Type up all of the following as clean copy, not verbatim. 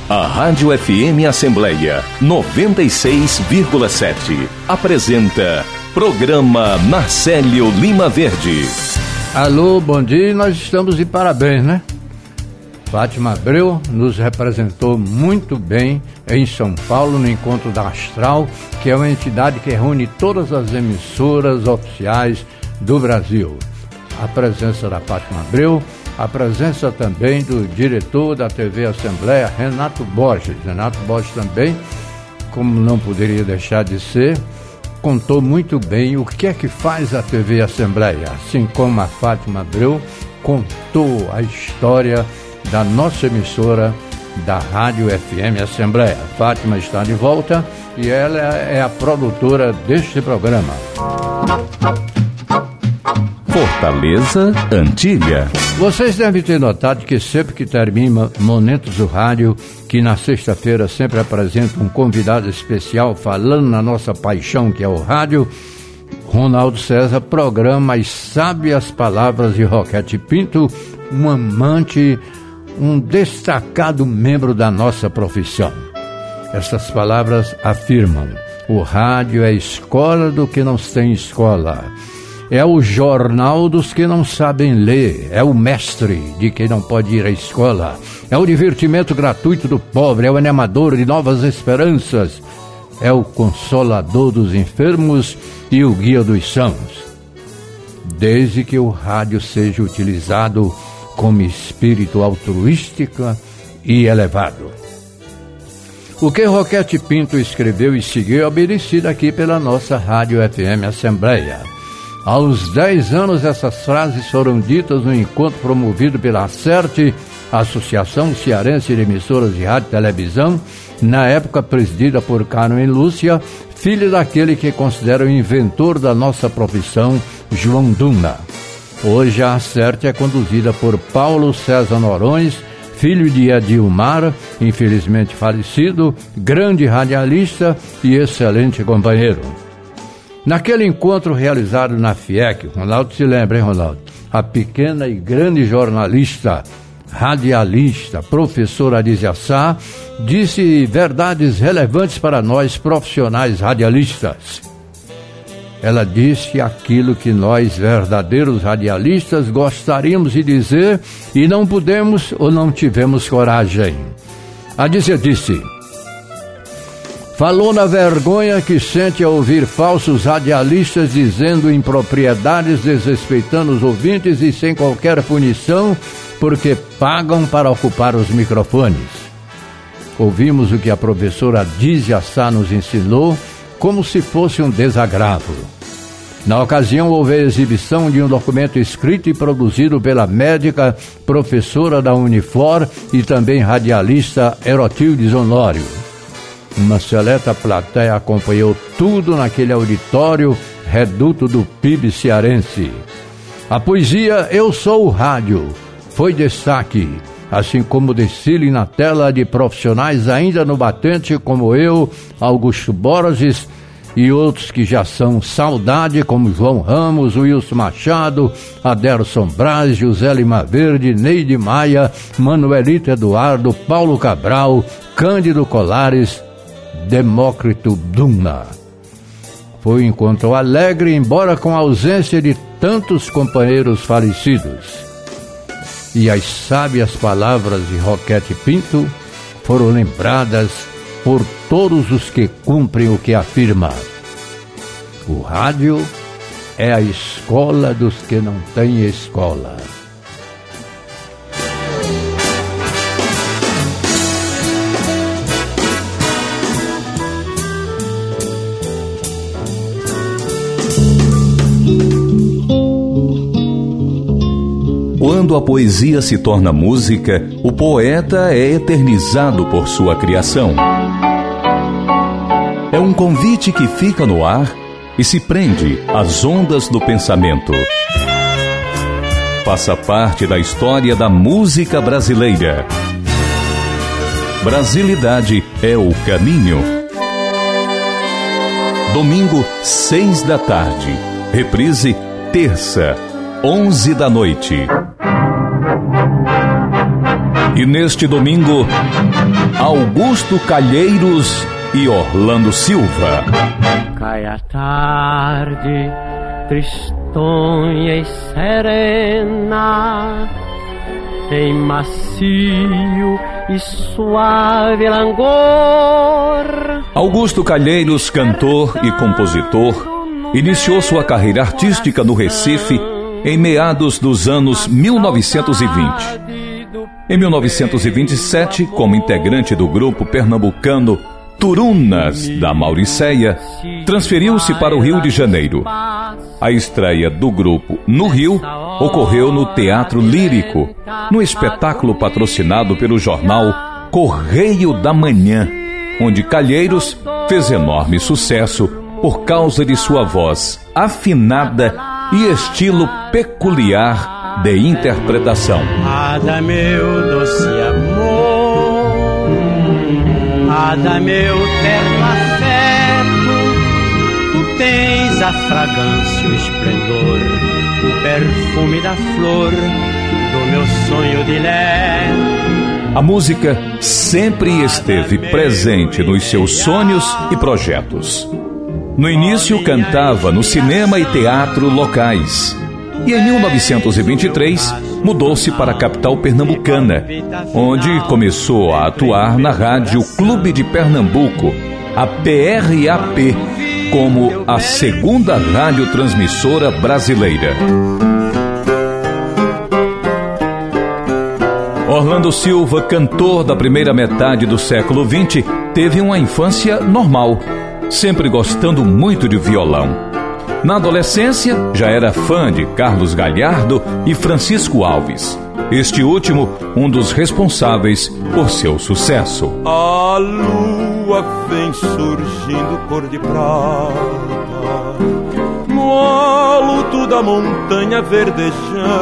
A Rádio FM Assembleia 96,7 apresenta Programa Marcélio Lima Verde. Alô, bom dia, nós estamos de parabéns, né? Fátima Abreu nos representou muito bem em São Paulo no Encontro da Astral, que é uma entidade que reúne todas as emissoras oficiais do Brasil. A presença da Fátima Abreu, a presença também do diretor da TV Assembleia, Renato Borges. Renato Borges também, como não poderia deixar de ser, contou muito bem o que é que faz a TV Assembleia, assim como a Fátima Abreu contou a história da nossa emissora da Rádio FM Assembleia. A Fátima está de volta e ela é a produtora deste programa. Fortaleza, Antilha. Vocês devem ter notado que sempre que termina Momentos do Rádio, que na sexta-feira sempre apresenta um convidado especial falando na nossa paixão que é o rádio, Ronaldo César programa as sábias palavras de Roquete Pinto, um amante, um destacado membro da nossa profissão. Essas palavras afirmam: o rádio é a escola do que não tem escola. É o jornal dos que não sabem ler, é o mestre de quem não pode ir à escola, é o divertimento gratuito do pobre, é o animador de novas esperanças, é o consolador dos enfermos e o guia dos sãos. Desde que o rádio seja utilizado como espírito altruístico e elevado. O que Roquete Pinto escreveu e seguiu é obedecido aqui pela nossa Rádio FM Assembleia. Aos 10 anos, essas frases foram ditas no encontro promovido pela ACERT, Associação Cearense de Emissoras de Rádio e Televisão, na época presidida por Carmen Lúcia, filha daquele que considera o inventor da nossa profissão, João Duna. Hoje a ACERT é conduzida por Paulo César Norões, filho de Edilmar, infelizmente falecido, grande radialista e excelente companheiro. Naquele encontro realizado na FIEC, Ronaldo se lembra, hein, Ronaldo? A pequena e grande jornalista, radialista, professora Adísia Sá, disse verdades relevantes para nós profissionais radialistas. Ela disse aquilo que nós, verdadeiros radialistas, gostaríamos de dizer e não pudemos ou não tivemos coragem. Adísia disse: falou na vergonha que sente ao ouvir falsos radialistas dizendo impropriedades, desrespeitando os ouvintes e sem qualquer punição, porque pagam para ocupar os microfones. Ouvimos o que a professora Adísia Sá nos ensinou, como se fosse um desagravo. Na ocasião, houve a exibição de um documento escrito e produzido pela médica, professora da Unifor e também radialista Herotildes Honório. Uma seleta plateia acompanhou tudo naquele auditório, reduto do PIB cearense. A poesia Eu Sou o Rádio foi destaque, assim como o desfile na tela de profissionais ainda no batente como eu, Augusto Borges e outros que já são saudade, como João Ramos, Wilson Machado, Aderson Braz, José Lima Verde, Neide Maia, Manuelito Eduardo, Paulo Cabral, Cândido Colares, Demócrito Duna. Foi um encontro alegre, embora com a ausência de tantos companheiros falecidos. E as sábias palavras de Roquete Pinto foram lembradas por todos os que cumprem o que afirma: o rádio é a escola dos que não têm escola. Quando a poesia se torna música, o poeta é eternizado por sua criação. É um convite que fica no ar e se prende às ondas do pensamento. Faça parte da história da música brasileira. Brasilidade é o caminho. Domingo, 6 da tarde. Reprise, terça, 11 da noite. E neste domingo, Augusto Calheiros e Orlando Silva. Cai a tarde, tristonha e serena, em macio e suave langor. Augusto Calheiros, cantor e compositor, iniciou sua carreira artística no Recife em meados dos anos 1920. Em 1927, como integrante do grupo pernambucano Turunas da Mauricéia, transferiu-se para o Rio de Janeiro. A estreia do grupo no Rio ocorreu no Teatro Lírico, no espetáculo patrocinado pelo jornal Correio da Manhã, onde Calheiros fez enorme sucesso por causa de sua voz afinada e estilo peculiar de interpretação. Ada, meu doce amor, Ada, meu terno afeto, tu tens a fragrância, o esplendor, o perfume da flor do meu sonho de lé. A música sempre esteve presente nos seus sonhos e projetos. No início, cantava no cinema e teatro locais. E em 1923, mudou-se para a capital pernambucana, onde começou a atuar na Rádio Clube de Pernambuco, a PRAP, como a segunda radiotransmissora brasileira. Orlando Silva, cantor da primeira metade do século XX, teve uma infância normal, sempre gostando muito de violão. Na adolescência, já era fã de Carlos Galhardo e Francisco Alves. Este último, um dos responsáveis por seu sucesso. A lua vem surgindo cor de prata, no alto da montanha verdejante.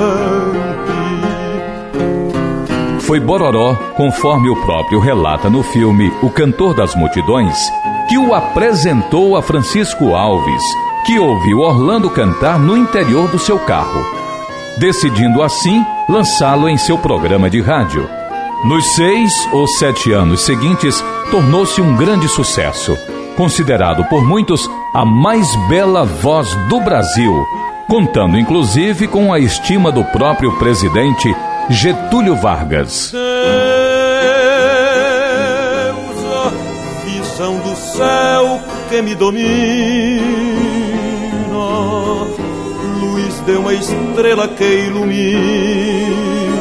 Foi Bororó, conforme o próprio relata no filme O Cantor das Multidões, que o apresentou a Francisco Alves, que ouviu Orlando cantar no interior do seu carro, decidindo assim lançá-lo em seu programa de rádio. Nos 6 ou 7 anos seguintes, tornou-se um grande sucesso, considerado por muitos a mais bela voz do Brasil, contando inclusive com a estima do próprio presidente Getúlio Vargas. Deus, a visão do céu que me domina, luz de uma estrela que ilumina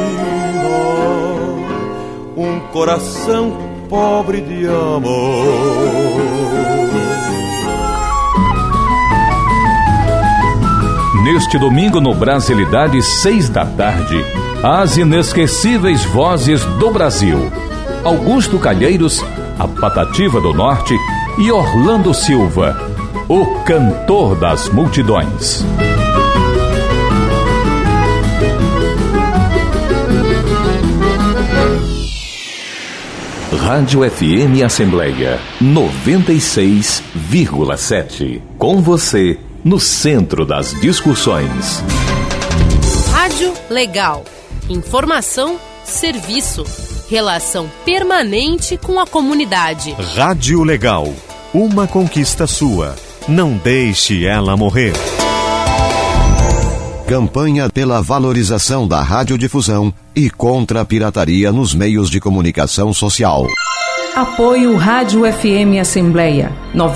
um coração pobre de amor. Neste domingo no Brasilidade, 6 da tarde, as inesquecíveis vozes do Brasil: Augusto Calheiros, a Patativa do Norte, e Orlando Silva, o cantor das multidões. Rádio FM Assembleia 96,7. Com você, no centro das discussões. Rádio Legal. Informação, serviço. Relação permanente com a comunidade. Rádio Legal. Uma conquista sua. Não deixe ela morrer. Campanha pela valorização da radiodifusão e contra a pirataria nos meios de comunicação social. Apoio Rádio FM Assembleia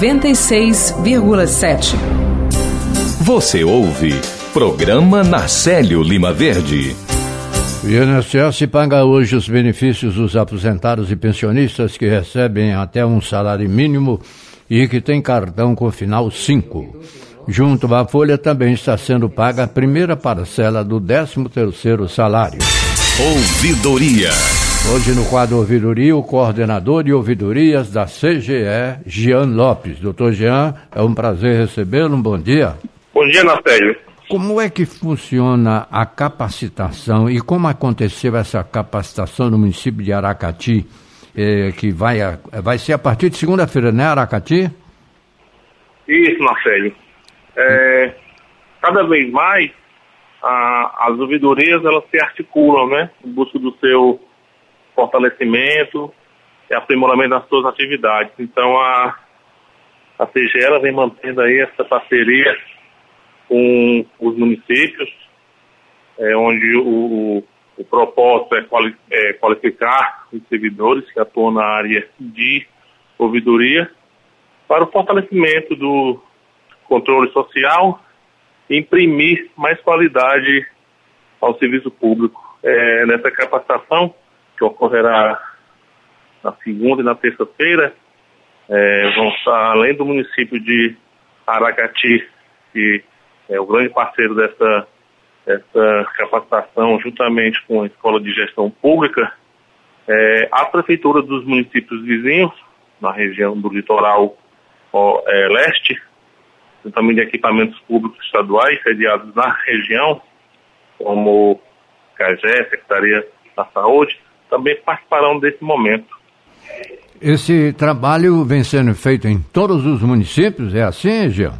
96,7. Você ouve Programa Narcélio Lima Verde. O INSS paga hoje os benefícios dos aposentados e pensionistas que recebem até um salário mínimo e que têm cartão com final 5. Junto à folha também está sendo paga a primeira parcela do 13º salário. Ouvidoria. Hoje no quadro Ouvidoria, o coordenador de ouvidorias da CGE, Jean Lopes. Doutor Jean, é um prazer recebê-lo, um bom dia. Bom dia, Narcélio. Como é que funciona a capacitação e como aconteceu essa capacitação no município de Aracati, que vai ser a partir de segunda-feira, né, Aracati? Isso, Narcélio. Cada vez mais as ouvidorias elas se articulam, né, em busca do seu fortalecimento e aprimoramento das suas atividades. Então a CGE ela vem mantendo aí essa parceria com os municípios, onde o propósito é qualificar os servidores que atuam na área de ouvidoria para o fortalecimento do controle social e imprimir mais qualidade ao serviço público. Nessa capacitação, que ocorrerá na segunda e na terça-feira, vão estar, além do município de Aracati, que é o grande parceiro dessa capacitação, juntamente com a Escola de Gestão Pública, a Prefeitura dos municípios vizinhos, na região do litoral leste, também de equipamentos públicos estaduais sediados na região, como CAGE, Secretaria da Saúde, também participarão desse momento. Esse trabalho vem sendo feito em todos os municípios, é assim, Jean?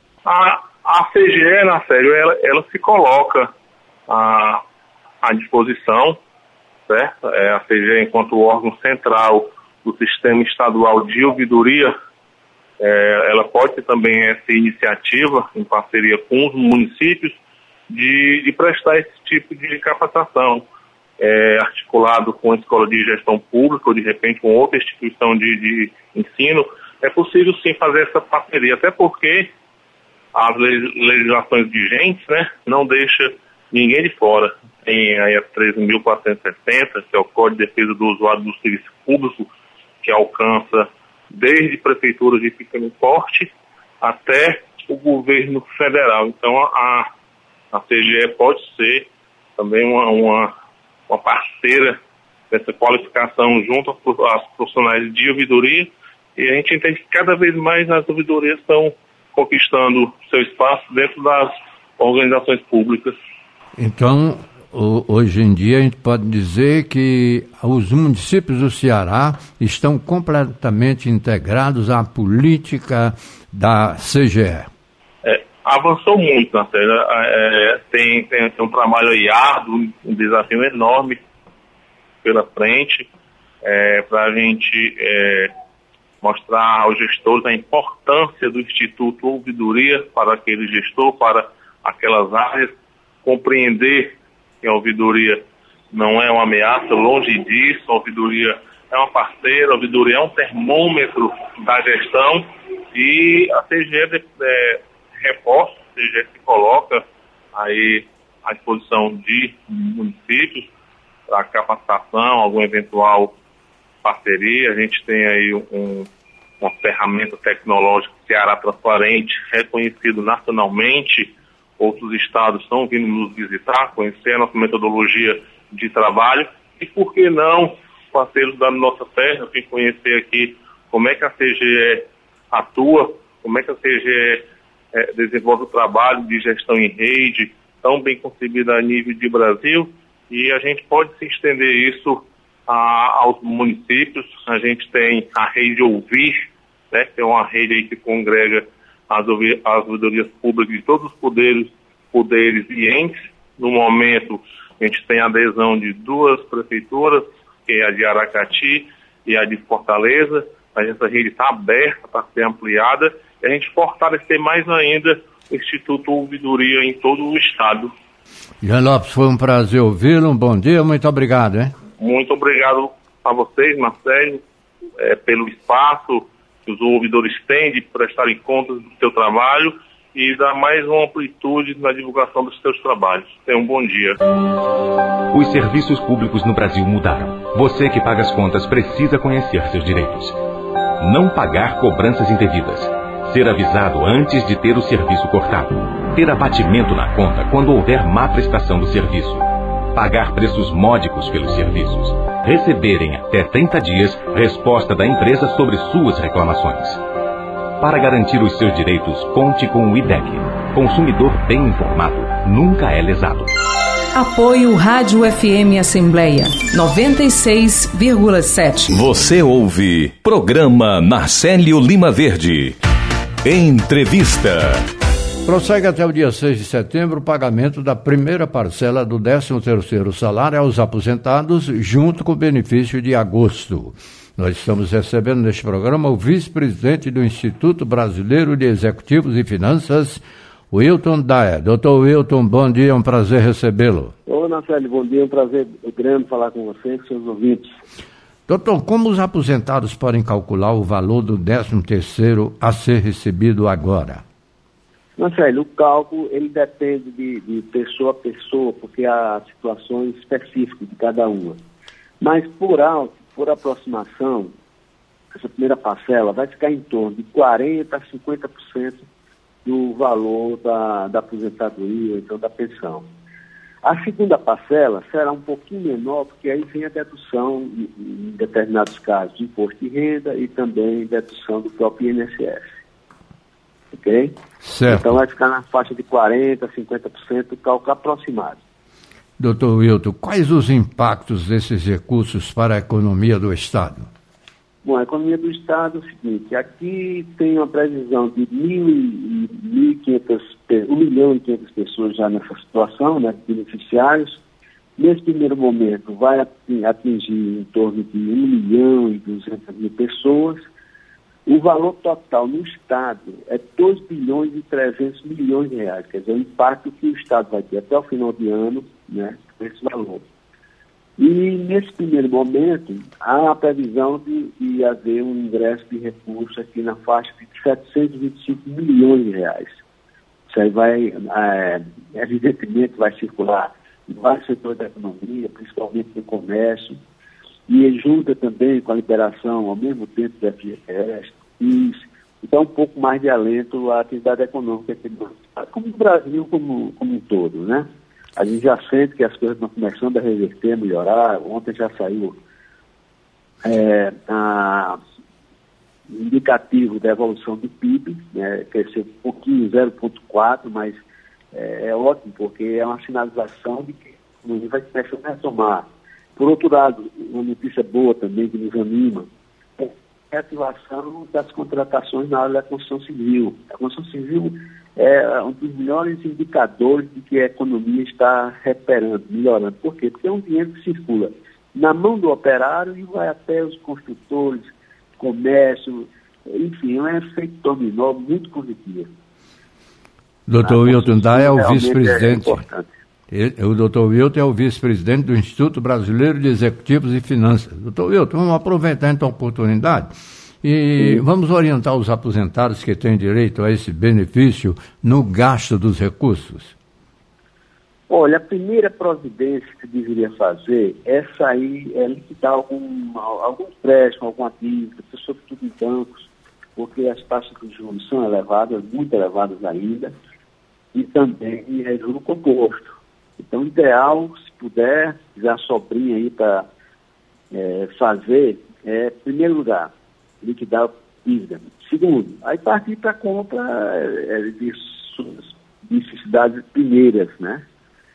A CGE, na sério, ela se coloca à disposição, certo? A CGE, enquanto órgão central do Sistema Estadual de Ouvidoria, ela pode ter também essa iniciativa, em parceria com os municípios, de prestar esse tipo de capacitação, articulado com a Escola de Gestão Pública ou, de repente, com outra instituição de ensino. É possível, sim, fazer essa parceria, até porque as legislações vigentes, né, não deixa ninguém de fora. Tem aí a 13.460, que é o Código de Defesa do Usuário do Serviço Público, que alcança desde prefeituras de pequeno porte até o governo federal. Então, a CGE pode ser também uma parceira dessa qualificação junto aos profissionais de ouvidoria, e a gente entende que cada vez mais as ouvidorias estão conquistando seu espaço dentro das organizações públicas. Então, hoje em dia a gente pode dizer que os municípios do Ceará estão completamente integrados à política da CGE. Avançou muito, na série. Tem um trabalho aí árduo, um desafio enorme pela frente, para a gente mostrar aos gestores a importância do Instituto Ouvidoria para aquele gestor, para aquelas áreas, compreender que a ouvidoria não é uma ameaça, longe disso. A ouvidoria é uma parceira, a ouvidoria é um termômetro da gestão, e a CGE reforça, a CGE se coloca aí à disposição de municípios para capacitação, alguma eventual parceria. A gente tem aí uma ferramenta tecnológica, Ceará Transparente, reconhecido nacionalmente. Outros estados estão vindo nos visitar, conhecer a nossa metodologia de trabalho, e por que não parceiros da nossa terra, vir conhecer aqui como é que a CGE atua, como é que a CGE desenvolve o trabalho de gestão em rede, tão bem concebida a nível de Brasil, e a gente pode se estender isso aos municípios. A gente tem a rede Ouvir, né, que é uma rede aí que congrega as ouvidorias públicas de todos os poderes e entes. No momento, a gente tem a adesão de 2 prefeituras, que é a de Aracati e a de Fortaleza. Mas essa rede está aberta para ser ampliada, e a gente fortalecer mais ainda o Instituto Ouvidoria em todo o estado. Jean Lopes, foi um prazer ouvi-lo. Um bom dia, muito obrigado, hein? Muito obrigado a vocês, Marcelo, pelo espaço que os ouvidores têm de prestarem contas do seu trabalho e dar mais uma amplitude na divulgação dos seus trabalhos. Tenha um bom dia. Os serviços públicos no Brasil mudaram. Você que paga as contas precisa conhecer seus direitos. Não pagar cobranças indevidas. Ser avisado antes de ter o serviço cortado. Ter abatimento na conta quando houver má prestação do serviço. Pagar preços módicos pelos serviços. Receber em até 30 dias resposta da empresa sobre suas reclamações. Para garantir os seus direitos, conte com o IDEC. Consumidor bem informado nunca é lesado. Apoio Rádio FM Assembleia 96,7. Você ouve Programa Marcélio Lima Verde. Entrevista. Prossegue até o dia 6 de setembro o pagamento da primeira parcela do 13º salário aos aposentados, junto com o benefício de agosto. Nós estamos recebendo neste programa o vice-presidente do Instituto Brasileiro de Executivos e Finanças, Wilton Daia. Doutor Wilton, bom dia, é um prazer recebê-lo. Ô, Marcelo, bom dia, é um prazer grande falar com você e com seus ouvintes. Doutor, como os aposentados podem calcular o valor do 13º a ser recebido agora? Marcelo, o cálculo ele depende de pessoa a pessoa, porque há situações específicas de cada uma. Mas por alto, por aproximação, essa primeira parcela vai ficar em torno de 40% a 50% do valor da aposentadoria, então da pensão. A segunda parcela será um pouquinho menor, porque aí vem a dedução, em determinados casos, de imposto de renda e também dedução do próprio INSS. Ok? Certo. Então vai ficar na faixa de 40% a 50% do cálculo aproximado. Doutor Wilton, quais os impactos desses recursos para a economia do Estado? Bom, a economia do Estado é o seguinte, aqui tem uma previsão de 1.500 pessoas já nessa situação, né, beneficiários. Nesse primeiro momento vai atingir em torno de 1.200.000 pessoas. O valor total no Estado é 2 bilhões e 300 milhões de reais, quer dizer, o impacto que o Estado vai ter até o final de ano, né, com esse valor. E nesse primeiro momento, há a previsão de haver um ingresso de recursos aqui na faixa de 725 milhões de reais. Isso aí vai, evidentemente, vai circular em vários setores da economia, principalmente no comércio, e junta também com a liberação, ao mesmo tempo, da FGTS, e dá um pouco mais de alento à atividade econômica, como o Brasil como um todo, né? A gente já sente que as coisas estão começando a reverter, a melhorar. Ontem já saiu indicativo da evolução do PIB, né, cresceu um pouquinho, 0,4, mas é ótimo, porque é uma sinalização de que a economia vai começar a retomar. Por outro lado, uma notícia boa também que nos anima é a reativação das contratações na área da construção civil. A construção civil é um dos melhores indicadores de que a economia está recuperando, melhorando. Por quê? Porque é um dinheiro que circula na mão do operário e vai até os construtores, comércio, enfim, é um efeito dominó muito positivo. Doutor Wilton Daia é o vice-presidente. O doutor Wilton é o vice-presidente do Instituto Brasileiro de Executivos e Finanças. Doutor Wilton, vamos aproveitar então a oportunidade e vamos orientar os aposentados que têm direito a esse benefício no gasto dos recursos. Olha, a primeira providência que deveria fazer é liquidar algum empréstimo, alguma dívida, sobretudo em bancos, porque as taxas de juros são elevadas, muito elevadas ainda, e também é juro composto. Então, o ideal, se puder, já sobrinha aí para fazer, em primeiro lugar, liquidar a dívida. Segundo, aí partir para a compra de suas necessidades primeiras, né?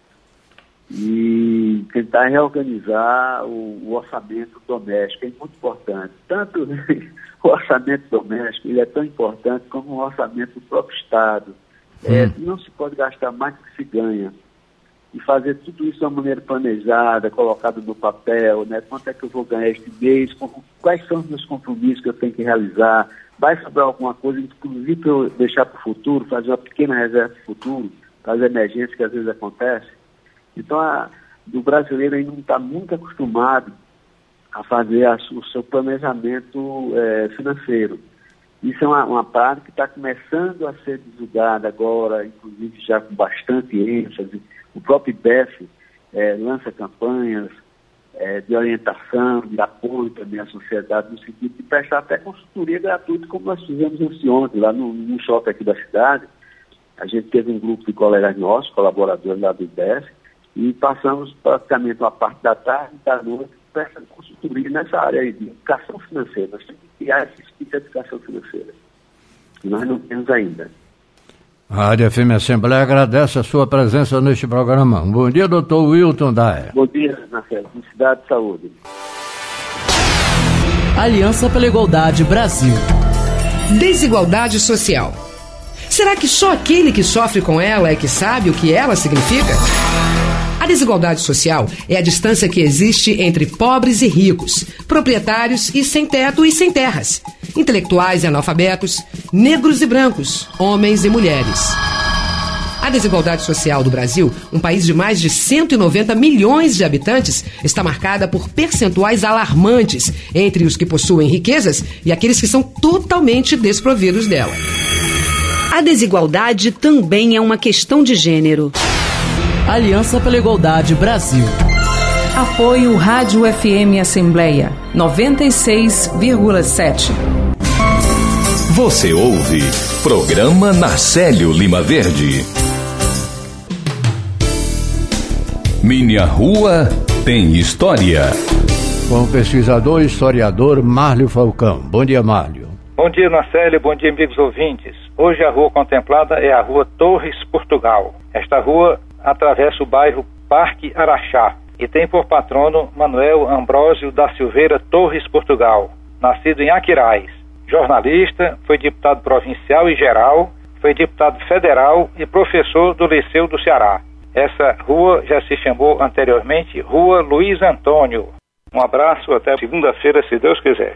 E tentar reorganizar o orçamento doméstico, é muito importante. Tanto o orçamento doméstico, ele é tão importante como o orçamento do próprio Estado. Não se pode gastar mais do que se ganha. E fazer tudo isso de uma maneira planejada, colocado no papel, né? Quanto é que eu vou ganhar este mês, quais são os meus compromissos que eu tenho que realizar, vai sobrar alguma coisa, inclusive para eu deixar para o futuro, fazer uma pequena reserva para o futuro, para as emergências que às vezes acontecem. Então, o brasileiro ainda não está muito acostumado a fazer o seu planejamento financeiro. Isso é uma prática que está começando a ser divulgada agora, inclusive já com bastante ênfase. O próprio IBEF lança campanhas de orientação, de apoio também à sociedade, no sentido de prestar até consultoria gratuita, como nós fizemos anteontem, lá no shopping aqui da cidade. A gente teve um grupo de colegas nossos, colaboradores lá do IBEF, e passamos praticamente uma parte da tarde e da noite prestando consultoria nessa área aí de educação financeira. Nós temos que criar esse tipo de educação financeira, que nós não temos ainda. A Rádio FM Assembleia agradece a sua presença neste programa. Bom dia, doutor Wilton Daia. Bom dia, Marcelo. Felicidade e saúde. Aliança pela Igualdade Brasil. Desigualdade social. Será que só aquele que sofre com ela é que sabe o que ela significa? A desigualdade social é a distância que existe entre pobres e ricos, proprietários e sem teto e sem terras, intelectuais e analfabetos, negros e brancos, homens e mulheres. A desigualdade social do Brasil, um país de mais de 190 milhões de habitantes, está marcada por percentuais alarmantes entre os que possuem riquezas e aqueles que são totalmente desprovidos dela. A desigualdade também é uma questão de gênero. Aliança pela Igualdade Brasil. Apoio Rádio FM Assembleia 96,7. Você ouve Programa Narcélio Lima Verde. Minha Rua tem História. Com o pesquisador e historiador Márlio Falcão. Bom dia, Márlio. Bom dia, Narcélio. Bom dia, amigos ouvintes. Hoje a rua contemplada é a Rua Torres, Portugal. Esta rua atravessa o bairro Parque Araxá e tem por patrono Manuel Ambrósio da Silveira Torres, Portugal, nascido em Aquiraz. Jornalista, foi deputado provincial e geral, foi deputado federal e professor do Liceu do Ceará. Essa rua já se chamou anteriormente Rua Luiz Antônio. Um abraço, até segunda-feira, se Deus quiser.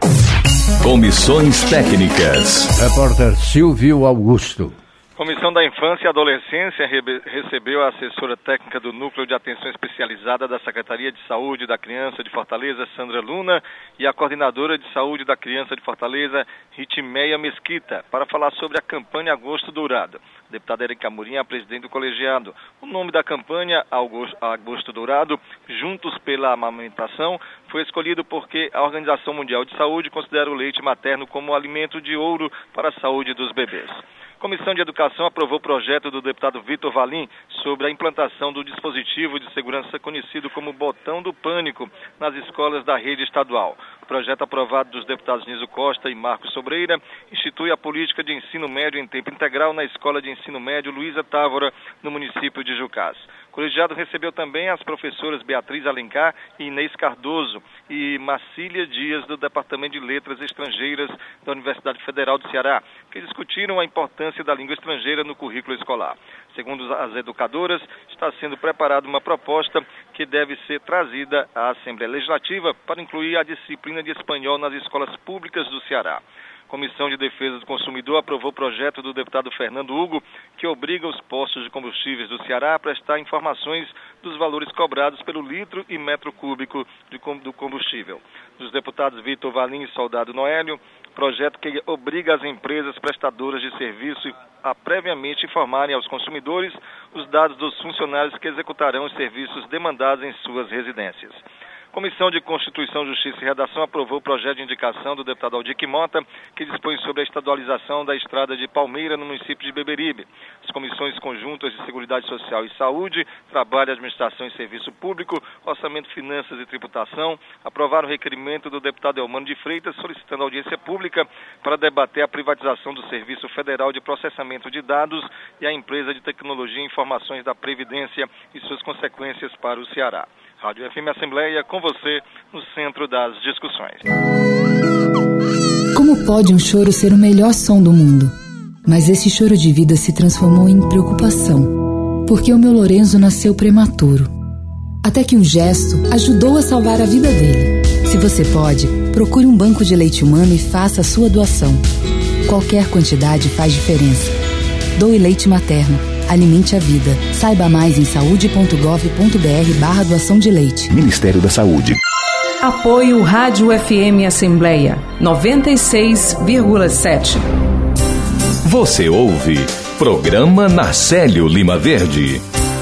Comissões técnicas. Repórter Silvio Augusto. Comissão da Infância e Adolescência recebeu a assessora técnica do Núcleo de Atenção Especializada da Secretaria de Saúde da Criança de Fortaleza, Sandra Luna, e a coordenadora de Saúde da Criança de Fortaleza, Ritmeia Mesquita, para falar sobre a campanha Agosto Dourado. A deputada Erika Amorim é a presidente do colegiado. O nome da campanha, Agosto Dourado, Juntos pela Amamentação, foi escolhido porque a Organização Mundial de Saúde considera o leite materno como alimento de ouro para a saúde dos bebês. A Comissão de Educação aprovou o projeto do deputado Vitor Valim sobre a implantação do dispositivo de segurança conhecido como Botão do Pânico nas escolas da rede estadual. O projeto aprovado dos deputados Niso Costa e Marcos Sobreira institui a política de ensino médio em tempo integral na Escola de Ensino Médio Luísa Távora, no município de Jucás. O colegiado recebeu também as professoras Beatriz Alencar e Inês Cardoso e Marcília Dias, do Departamento de Letras Estrangeiras da Universidade Federal do Ceará, que discutiram a importância da língua estrangeira no currículo escolar. Segundo as educadoras, está sendo preparada uma proposta que deve ser trazida à Assembleia Legislativa para incluir a disciplina de espanhol nas escolas públicas do Ceará. A Comissão de Defesa do Consumidor aprovou o projeto do deputado Fernando Hugo, que obriga os postos de combustíveis do Ceará a prestar informações dos valores cobrados pelo litro e metro cúbico do combustível. Dos deputados Vitor Valim e Soldado Noélio, projeto que obriga as empresas prestadoras de serviço a previamente informarem aos consumidores os dados dos funcionários que executarão os serviços demandados em suas residências. Comissão de Constituição, Justiça e Redação aprovou o projeto de indicação do deputado Aldir Mota, que dispõe sobre a estadualização da estrada de Palmeira, no município de Beberibe. As comissões conjuntas de Seguridade Social e Saúde, Trabalho, Administração e Serviço Público, Orçamento, Finanças e Tributação aprovaram o requerimento do deputado Elmano de Freitas, solicitando audiência pública para debater a privatização do Serviço Federal de Processamento de Dados e a Empresa de Tecnologia e Informações da Previdência e suas consequências para o Ceará. Rádio FM Assembleia, com você, no centro das discussões. Como pode um choro ser o melhor som do mundo? Mas esse choro de vida se transformou em preocupação, porque o meu Lorenzo nasceu prematuro. Até que um gesto ajudou a salvar a vida dele. Se você pode, procure um banco de leite humano e faça a sua doação. Qualquer quantidade faz diferença. Doe leite materno. Alimente a vida. Saiba mais em saude.gov.br/doação de leite. Ministério da Saúde. Apoio Rádio FM Assembleia 96,7. Você ouve Programa Narcélio Lima Verde.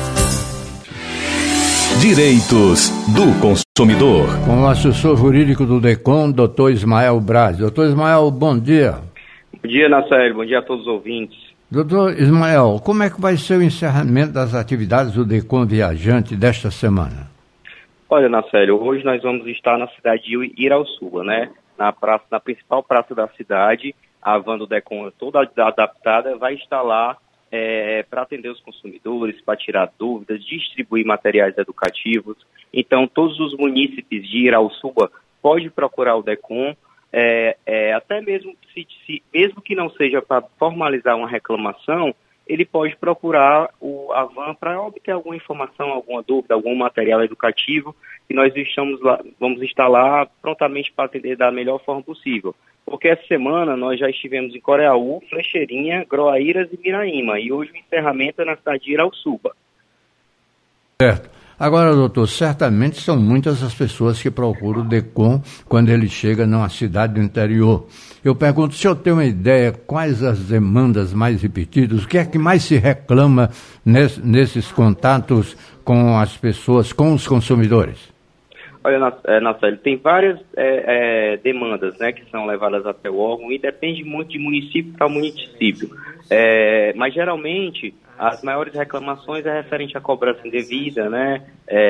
Direitos do consumidor. Com o assessor jurídico do DECOM, Dr. Ismael Braz. Dr. Ismael, bom dia. Bom dia, Narcélio. Bom dia a todos os ouvintes. Doutor Ismael, como é que vai ser o encerramento das atividades do DECOM Viajante desta semana? Olha, Narcélio, hoje nós vamos estar na cidade de Irauçuba, né? Na principal praça da cidade. A van do DECOM toda adaptada vai estar lá para atender os consumidores, para tirar dúvidas, distribuir materiais educativos. Então, todos os munícipes de Irauçuba podem procurar o DECOM, até mesmo mesmo que não seja para formalizar uma reclamação, ele pode procurar a van para obter alguma informação, alguma dúvida, algum material educativo, e nós vamos estar lá prontamente para atender da melhor forma possível. Porque essa semana nós já estivemos em Coreaú, Flecheirinha, Groaíras e Miraíma, e hoje o encerramento é na cidade de Irauçuba. Certo. Agora, doutor, certamente são muitas as pessoas que procuram o DECOM quando ele chega numa cidade do interior. Eu pergunto, se eu tenho uma ideia, quais as demandas mais repetidas, o que é que mais se reclama nesses contatos com as pessoas, com os consumidores? Olha, Nacélio, tem várias demandas, né, que são levadas até o órgão e depende muito de município para município. Mas geralmente as maiores reclamações é referente à cobrança indevida, né?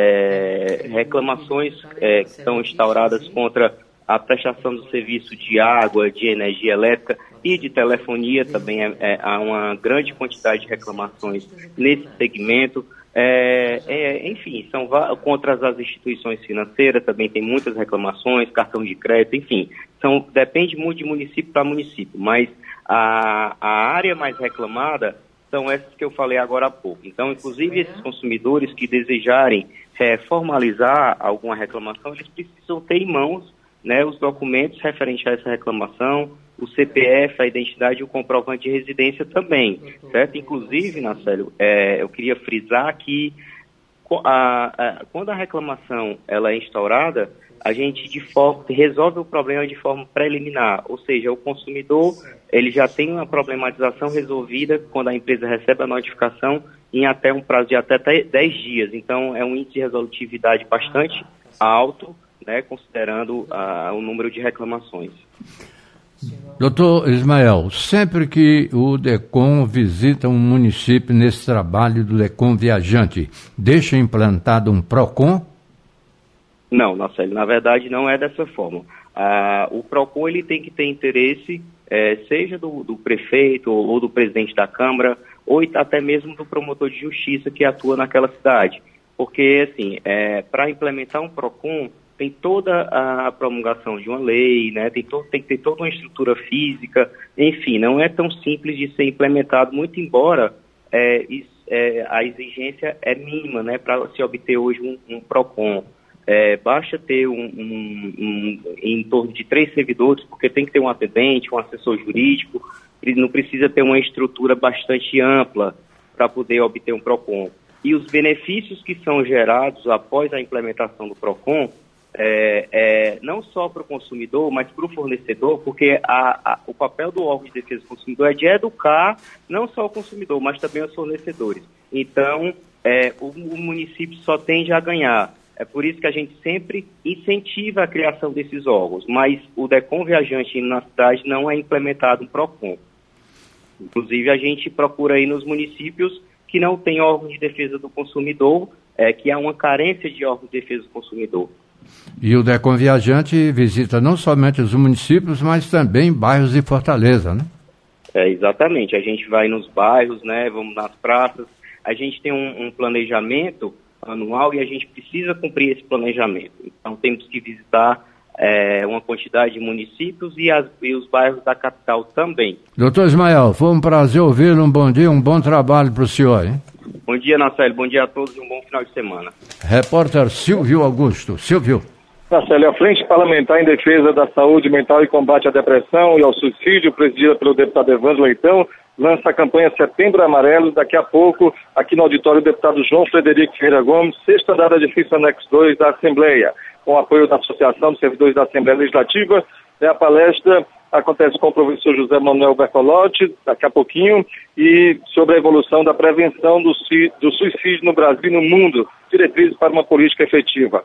Reclamações que são instauradas contra a prestação do serviço de água, de energia elétrica e de telefonia também há uma grande quantidade de reclamações nesse segmento. Enfim, são contra as instituições financeiras, também tem muitas reclamações, cartão de crédito, enfim, depende muito de município para município, mas a área mais reclamada são essas que eu falei agora há pouco. Então, inclusive, esses consumidores que desejarem formalizar alguma reclamação, eles precisam ter em mãos, né, os documentos referentes a essa reclamação, o CPF, a identidade e o comprovante de residência também, certo? Inclusive, Nacélio, eu queria frisar que quando a reclamação ela é instaurada, a gente resolve o problema de forma preliminar, ou seja, o consumidor ele já tem uma problematização resolvida quando a empresa recebe a notificação em até um prazo de até 10 dias. Então, é um índice de resolutividade bastante alto, né, considerando o número de reclamações. Doutor Ismael, sempre que o DECOM visita um município nesse trabalho do DECOM Viajante, deixa implantado um PROCON? Não, Nacélio, na verdade não é dessa forma. O PROCON ele tem que ter interesse, seja do prefeito ou do presidente da Câmara, ou até mesmo do promotor de justiça que atua naquela cidade. Porque, assim, para implementar um PROCON, tem toda a promulgação de uma lei, né? Tem que ter toda uma estrutura física, enfim, não é tão simples de ser implementado, muito embora a exigência é mínima, né, para se obter hoje um PROCON. Basta ter em torno de 3 servidores, porque tem que ter um atendente, um assessor jurídico, não precisa ter uma estrutura bastante ampla para poder obter um PROCON. E os benefícios que são gerados após a implementação do PROCON, não só para o consumidor, mas para o fornecedor, porque o papel do órgão de defesa do consumidor é de educar não só o consumidor, mas também os fornecedores. Então, o município só tende a ganhar. É por isso que a gente sempre incentiva a criação desses órgãos, mas o DECOM Viajante na cidade não é implementado um PROCON. Inclusive, a gente procura aí nos municípios que não tem órgão de defesa do consumidor, que há uma carência de órgão de defesa do consumidor. E o DECOM Viajante visita não somente os municípios, mas também bairros de Fortaleza, né? Exatamente. A gente vai nos bairros, né? Vamos nas praças. A gente tem um planejamento anual e a gente precisa cumprir esse planejamento. Então, temos que visitar uma quantidade de municípios e os bairros da capital também. Doutor Ismael, foi um prazer ouvi-lo. Um bom dia, um bom trabalho para o senhor, hein? Bom dia, Nacélio. Bom dia a todos e um bom final de semana. Repórter Silvio Augusto. Silvio. Nacélio, a Frente Parlamentar em Defesa da Saúde Mental e Combate à Depressão e ao Suicídio, presidida pelo deputado Evandro Leitão, lança a campanha Setembro Amarelo. Daqui a pouco, aqui no auditório, o deputado João Frederico Ferreira Gomes, 6º andar do edifício Anexo 2 da Assembleia, com apoio da Associação dos Servidores da Assembleia Legislativa. A palestra acontece com o professor José Manuel Bertolotti, daqui a pouquinho, e sobre a evolução da prevenção do suicídio no Brasil e no mundo, diretrizes para uma política efetiva.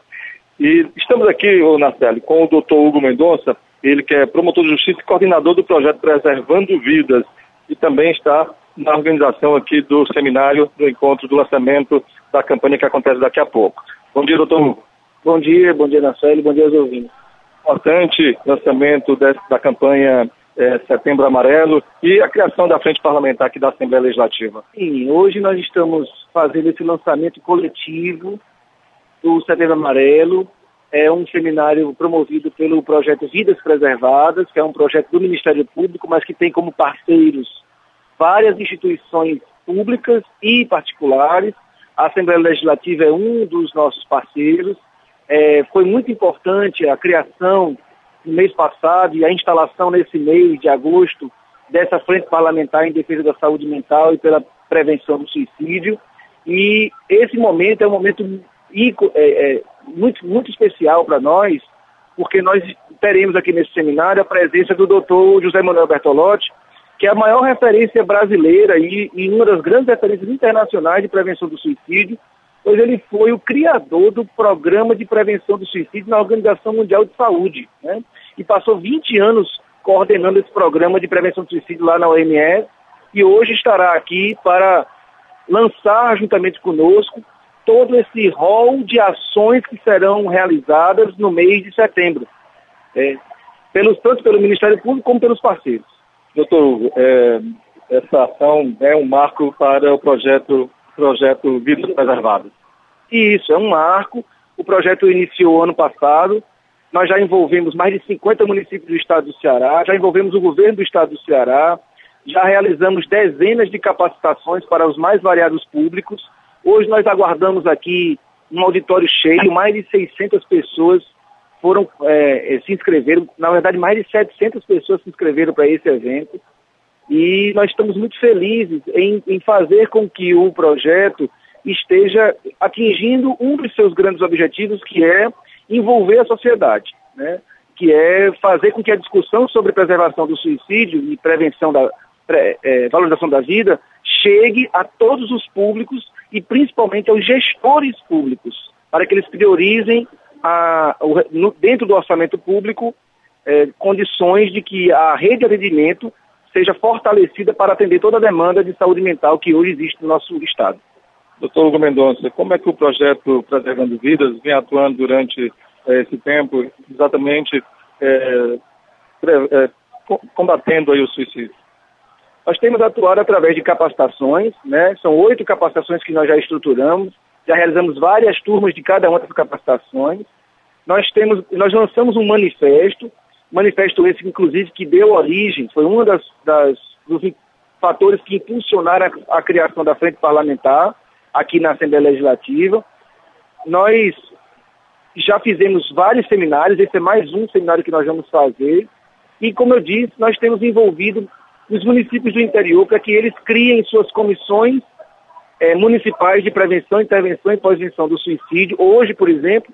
E estamos aqui, Nacélio, com o doutor Hugo Mendonça, ele que é promotor de justiça e coordenador do projeto Preservando Vidas, e também está na organização aqui do seminário, do encontro, do lançamento da campanha que acontece daqui a pouco. Bom dia, doutor Hugo. Bom dia, Nacélio, bom dia aos ouvintes. Importante lançamento da campanha Setembro Amarelo e a criação da Frente Parlamentar aqui da Assembleia Legislativa. Sim, hoje nós estamos fazendo esse lançamento coletivo do Setembro Amarelo, é um seminário promovido pelo projeto Vidas Preservadas, que é um projeto do Ministério Público, mas que tem como parceiros várias instituições públicas e particulares. A Assembleia Legislativa é um dos nossos parceiros. Foi muito importante a criação no mês passado e a instalação nesse mês de agosto dessa Frente Parlamentar em Defesa da Saúde Mental e pela Prevenção do Suicídio. E esse momento é um momento muito especial para nós, porque nós teremos aqui nesse seminário a presença do Dr. José Manuel Bertolotti, que é a maior referência brasileira e uma das grandes referências internacionais de prevenção do suicídio, pois ele foi o criador do Programa de Prevenção do Suicídio na Organização Mundial de Saúde, né? E passou 20 anos coordenando esse Programa de Prevenção do Suicídio lá na OMS, e hoje estará aqui para lançar juntamente conosco todo esse rol de ações que serão realizadas no mês de setembro, tanto pelo Ministério Público como pelos parceiros. Doutor Hugo, essa ação é um marco para o projeto Vidas Preservadas. Isso, é um marco. O projeto iniciou ano passado. Nós já envolvemos mais de 50 municípios do estado do Ceará, já envolvemos o governo do estado do Ceará, já realizamos dezenas de capacitações para os mais variados públicos. Hoje nós aguardamos aqui um auditório cheio, mais de 600 pessoas se inscreveram, na verdade mais de 700 pessoas se inscreveram para esse evento, e nós estamos muito felizes em fazer com que o projeto esteja atingindo um dos seus grandes objetivos, que é envolver a sociedade, né? Que é fazer com que a discussão sobre preservação do suicídio e prevenção valorização da vida chegue a todos os públicos e principalmente aos gestores públicos, para que eles priorizem dentro do orçamento público condições de que a rede de atendimento seja fortalecida para atender toda a demanda de saúde mental que hoje existe no nosso estado. Doutor Hugo Mendonça, como é que o projeto Preservando Vidas vem atuando durante esse tempo, exatamente combatendo aí o suicídio? Nós temos atuado através de capacitações, né? São 8 capacitações que nós já estruturamos, já realizamos várias turmas de cada uma das capacitações. Nós lançamos um manifesto esse, inclusive, que deu origem, foi um dos fatores que impulsionaram a criação da Frente Parlamentar aqui na Assembleia Legislativa. Nós já fizemos vários seminários, esse é mais um seminário que nós vamos fazer, e, como eu disse, nós temos envolvido os municípios do interior para que eles criem suas comissões municipais de prevenção, intervenção e pós-venção do suicídio. Hoje, por exemplo,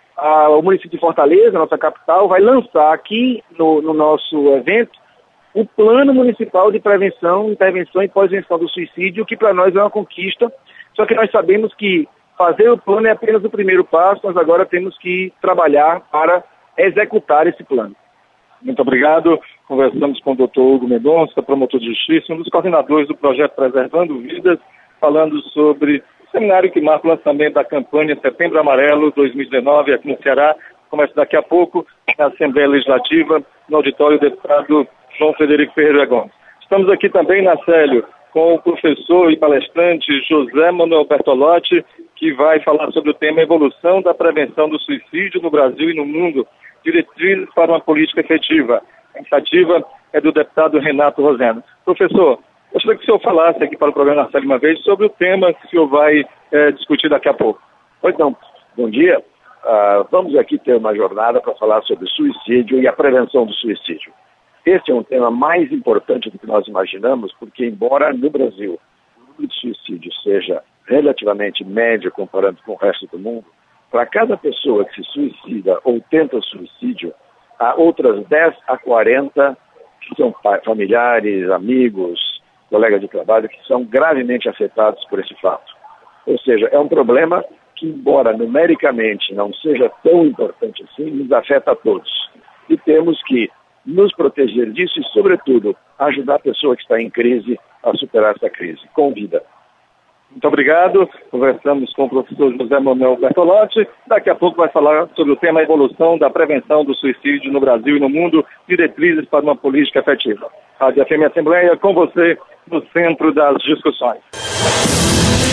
o município de Fortaleza, nossa capital, vai lançar aqui no nosso evento o Plano Municipal de Prevenção, Intervenção e Pós-Venção do Suicídio, que para nós é uma conquista, só que nós sabemos que fazer o plano é apenas o primeiro passo, nós agora temos que trabalhar para executar esse plano. Muito obrigado. Conversamos com o Dr. Hugo Mendonça, promotor de justiça, um dos coordenadores do projeto Preservando Vidas, falando sobre o seminário que marca o lançamento da campanha Setembro Amarelo 2019 aqui no Ceará. Começa daqui a pouco na Assembleia Legislativa, no auditório do deputado João Frederico Ferreira Gomes. Estamos aqui também na Célio com o professor e palestrante José Manuel Bertolotti, que vai falar sobre o tema Evolução da Prevenção do Suicídio no Brasil e no Mundo, diretrizes para uma política efetiva. A iniciativa é do deputado Renato Rosendo. Professor, gostaria que o senhor falasse aqui para o programa na Célio uma vez sobre o tema que o senhor vai discutir daqui a pouco. Pois não, bom dia. Vamos aqui ter uma jornada para falar sobre suicídio e a prevenção do suicídio. Este é um tema mais importante do que nós imaginamos, porque embora no Brasil o número de suicídio seja relativamente médio comparando com o resto do mundo, para cada pessoa que se suicida ou tenta suicídio, há outras 10 a 40 que são familiares, amigos, colegas de trabalho, que são gravemente afetados por esse fato. Ou seja, é um problema que, embora numericamente não seja tão importante assim, nos afeta a todos. E temos que nos proteger disso e, sobretudo, ajudar a pessoa que está em crise a superar essa crise, com vida. Muito obrigado. Conversamos com o professor José Manuel Bertolotti. Daqui a pouco vai falar sobre o tema Evolução da Prevenção do Suicídio no Brasil e no Mundo, diretrizes para uma política efetiva. Rádio FM Assembleia, com você no centro das discussões.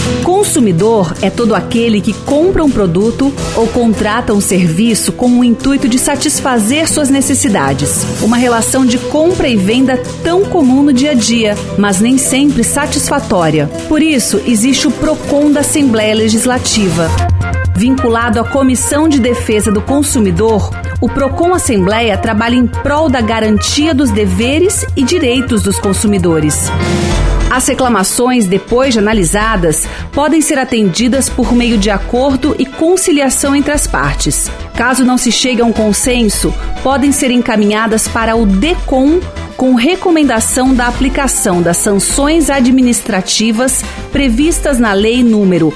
Consumidor é todo aquele que compra um produto ou contrata um serviço com o intuito de satisfazer suas necessidades. Uma relação de compra e venda tão comum no dia a dia, mas nem sempre satisfatória. Por isso, existe o PROCON da Assembleia Legislativa. Vinculado à Comissão de Defesa do Consumidor, o PROCON Assembleia trabalha em prol da garantia dos deveres e direitos dos consumidores. As reclamações, depois de analisadas, podem ser atendidas por meio de acordo e conciliação entre as partes. Caso não se chegue a um consenso, podem ser encaminhadas para o DECOM com recomendação da aplicação das sanções administrativas previstas na Lei número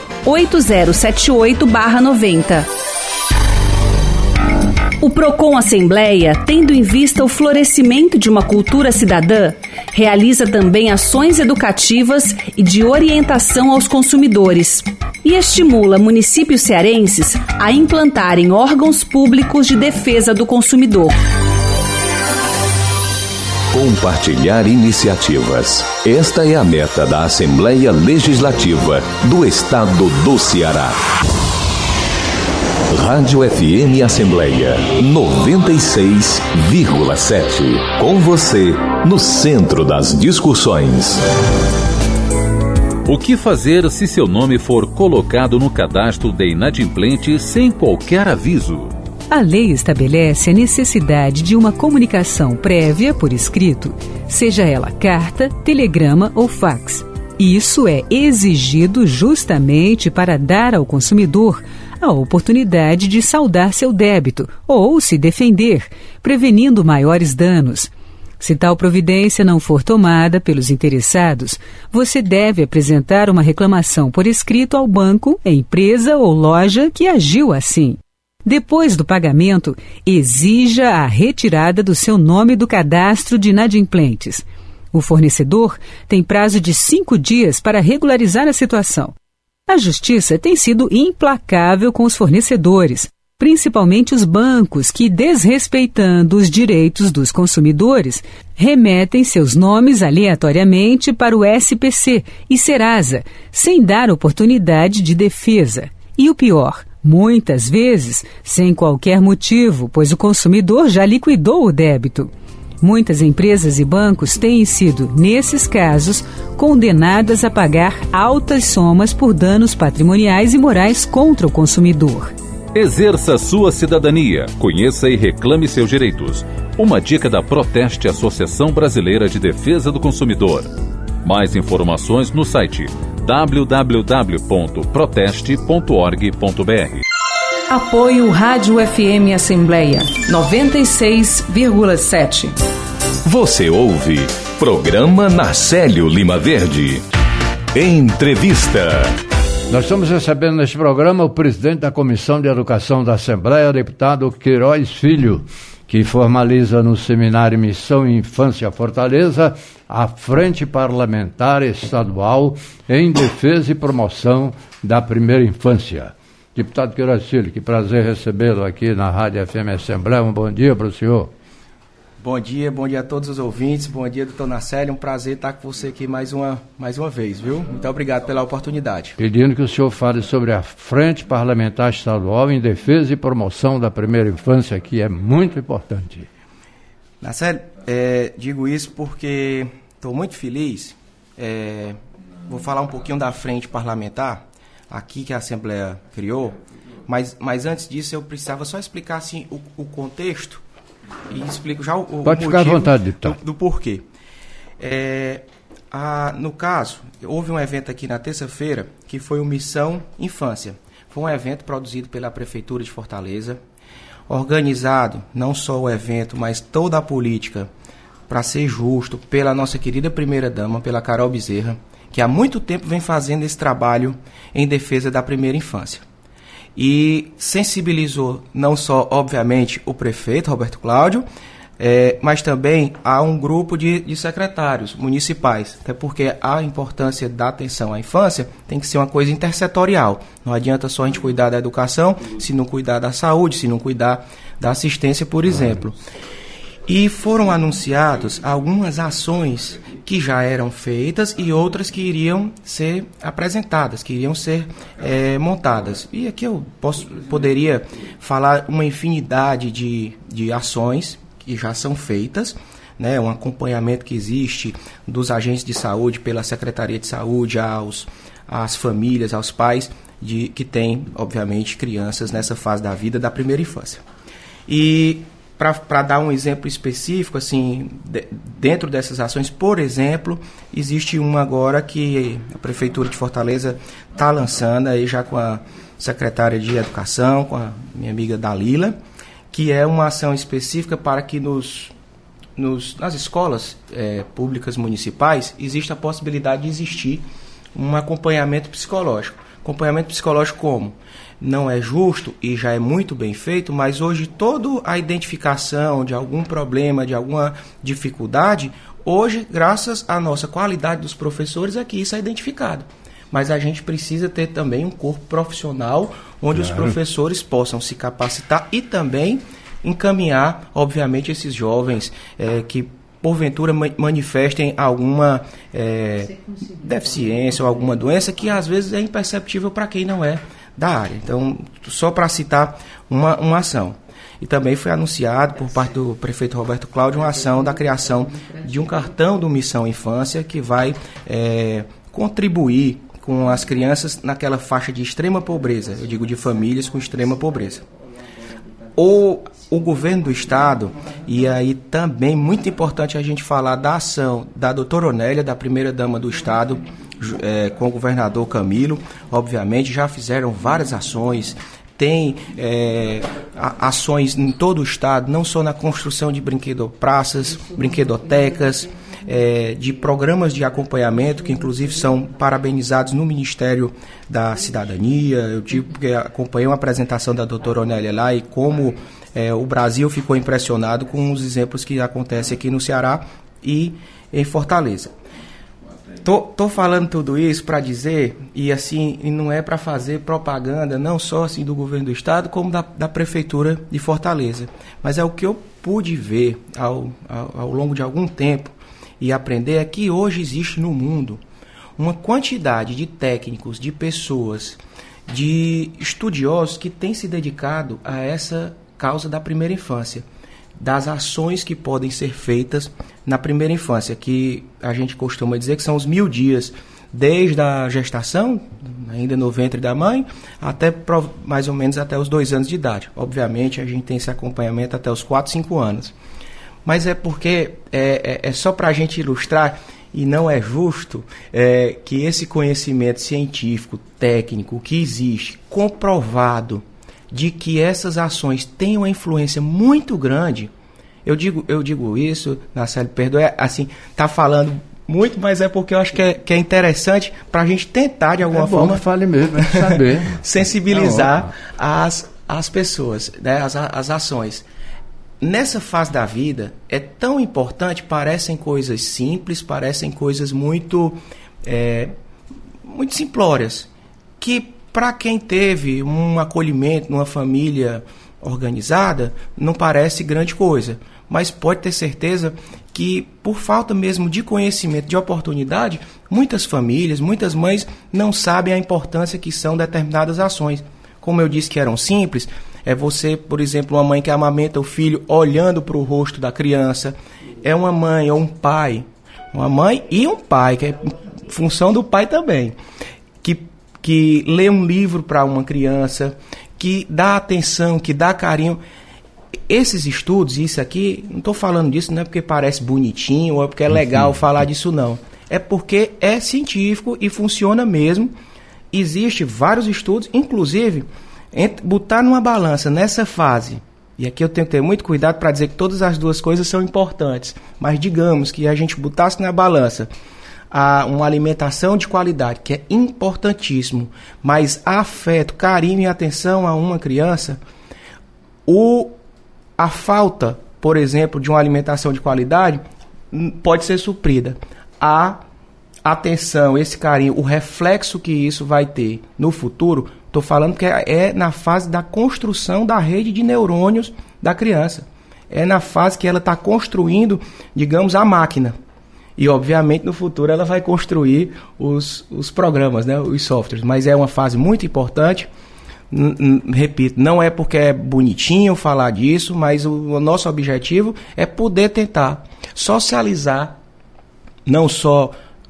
8078/90. O PROCON Assembleia, tendo em vista o florescimento de uma cultura cidadã, realiza também ações educativas e de orientação aos consumidores e estimula municípios cearenses a implantarem órgãos públicos de defesa do consumidor. Compartilhar iniciativas. Esta é a meta da Assembleia Legislativa do Estado do Ceará. Rádio FM Assembleia 96,7. Com você, no centro das discussões. O que fazer se seu nome for colocado no cadastro de inadimplente sem qualquer aviso? A lei estabelece a necessidade de uma comunicação prévia por escrito, seja ela carta, telegrama ou fax. Isso é exigido justamente para dar ao consumidor a oportunidade de saldar seu débito ou se defender, prevenindo maiores danos. Se tal providência não for tomada pelos interessados, você deve apresentar uma reclamação por escrito ao banco, empresa ou loja que agiu assim. Depois do pagamento, exija a retirada do seu nome do cadastro de inadimplentes. O fornecedor tem prazo de 5 dias para regularizar a situação. A Justiça tem sido implacável com os fornecedores, principalmente os bancos que, desrespeitando os direitos dos consumidores, remetem seus nomes aleatoriamente para o SPC e Serasa, sem dar oportunidade de defesa. E o pior, muitas vezes, sem qualquer motivo, pois o consumidor já liquidou o débito. Muitas empresas e bancos têm sido, nesses casos, condenadas a pagar altas somas por danos patrimoniais e morais contra o consumidor. Exerça sua cidadania, conheça e reclame seus direitos. Uma dica da Proteste, Associação Brasileira de Defesa do Consumidor. Mais informações no site www.proteste.org.br. Apoio Rádio FM Assembleia 96,7. Você ouve Programa Narcélio Lima Verde. Entrevista. Nós estamos recebendo neste programa o presidente da Comissão de Educação da Assembleia, deputado Queiroz Filho, que formaliza no Seminário Missão e Infância Fortaleza a Frente Parlamentar Estadual em Defesa e Promoção da Primeira Infância. Deputado Queiroz Filho, que prazer recebê-lo aqui na Rádio FM Assembleia. Um bom dia para o senhor. Bom dia a todos os ouvintes, bom dia, doutor Narcélio, um prazer estar com você aqui mais uma vez, viu? Muito obrigado pela oportunidade. Pedindo que o senhor fale sobre a Frente Parlamentar Estadual em Defesa e Promoção da Primeira Infância, que é muito importante. Narcélio, digo isso porque estou muito feliz, vou falar um pouquinho da Frente Parlamentar, aqui que a Assembleia criou, mas antes disso eu precisava só explicar assim, o contexto e explico já o Pode ficar à vontade, deputado. Do porquê. No caso, houve um evento aqui na terça-feira que foi o Missão Infância. Foi um evento produzido pela Prefeitura de Fortaleza, organizado não só o evento, mas toda a política, para ser justo, pela nossa querida primeira-dama, pela Carol Bezerra, que há muito tempo vem fazendo esse trabalho em defesa da primeira infância. E sensibilizou não só, obviamente, o prefeito, Roberto Cláudio, mas também há um grupo de secretários municipais, até porque a importância da atenção à infância tem que ser uma coisa intersetorial. Não adianta só a gente cuidar da educação, se não cuidar da saúde, se não cuidar da assistência, por exemplo. E foram anunciadas algumas ações que já eram feitas e outras que iriam ser apresentadas, que iriam ser montadas. E aqui eu poderia falar uma infinidade de ações que já são feitas, né, um acompanhamento que existe dos agentes de saúde pela Secretaria de Saúde às famílias, aos pais que têm, obviamente, crianças nessa fase da vida da primeira infância. E para dar um exemplo específico, assim, dentro dessas ações, por exemplo, existe uma agora que a Prefeitura de Fortaleza está lançando, aí já com a secretária de Educação, com a minha amiga Dalila, que é uma ação específica para que nas escolas públicas municipais exista a possibilidade de existir um acompanhamento psicológico. Acompanhamento psicológico como? Não é justo e já é muito bem feito, mas hoje toda a identificação de algum problema, de alguma dificuldade, hoje, graças à nossa qualidade dos professores, é que isso é identificado. Mas a gente precisa ter também um corpo profissional onde os professores possam se capacitar e também encaminhar, obviamente, esses jovens que porventura manifestem alguma deficiência ou alguma doença que às vezes é imperceptível para quem não é da área. Então, só para citar uma ação. E também foi anunciado por parte do prefeito Roberto Cláudio uma ação da criação de um cartão do Missão Infância que vai contribuir com as crianças naquela faixa de extrema pobreza, eu digo de famílias com extrema pobreza. O governo do estado, e aí também muito importante a gente falar da ação da doutora Onélia, da primeira-dama do estado, com o governador Camilo, obviamente já fizeram várias ações, tem ações em todo o estado, não só na construção de praças, brinquedotecas, de programas de acompanhamento, que inclusive são parabenizados no Ministério da Cidadania. Eu digo porque acompanhei uma apresentação da doutora Onélia lá e como o Brasil ficou impressionado com os exemplos que acontecem aqui no Ceará e em Fortaleza. Tô falando tudo isso para dizer, e assim, e não é para fazer propaganda, não só assim do governo do estado, como da Prefeitura de Fortaleza, mas é o que eu pude ver ao longo de algum tempo e aprender é que hoje existe no mundo uma quantidade de técnicos, de pessoas, de estudiosos que têm se dedicado a essa causa da primeira infância, das ações que podem ser feitas na primeira infância, que a gente costuma dizer que são os 1000 dias, desde a gestação, ainda no ventre da mãe, até mais ou menos até os 2 anos de idade. Obviamente a gente tem esse acompanhamento até os 4, 5 anos. Mas é porque é só para a gente ilustrar, e não é justo que esse conhecimento científico, técnico que existe, comprovado, de que essas ações têm uma influência muito grande. Eu digo isso, Nacélio, perdoe, assim, tá falando muito, mas é porque eu acho que é interessante para a gente tentar, de alguma forma, fale mesmo, saber. sensibilizar as pessoas, né, as ações. Nessa fase da vida, é tão importante, parecem coisas simples, parecem coisas muito simplórias, que para quem teve um acolhimento numa família organizada, não parece grande coisa. Mas pode ter certeza que, por falta mesmo de conhecimento, de oportunidade, muitas famílias, muitas mães não sabem a importância que são determinadas ações. Como eu disse que eram simples, é você, por exemplo, uma mãe que amamenta o filho olhando para o rosto da criança, é uma mãe ou um pai, uma mãe e um pai, que é função do pai também, que lê um livro para uma criança, que dá atenção, que dá carinho. Esses estudos, isso aqui, não estou falando disso não é porque parece bonitinho ou é porque é legal falar disso, não. É porque é científico e funciona mesmo. Existem vários estudos, inclusive, botar numa balança nessa fase, e aqui eu tenho que ter muito cuidado para dizer que todas as duas coisas são importantes, mas digamos que a gente botasse na balança uma alimentação de qualidade, que é importantíssimo, mas afeto, carinho e atenção a uma criança, a falta, por exemplo, de uma alimentação de qualidade pode ser suprida. A atenção, esse carinho, o reflexo que isso vai ter no futuro, estou falando que é na fase da construção da rede de neurônios da criança. É na fase que ela está construindo, digamos, a máquina. E, obviamente, no futuro ela vai construir os programas, né, os softwares. Mas é uma fase muito importante. Repito, não é porque é bonitinho falar disso, mas o nosso objetivo é poder tentar socializar não só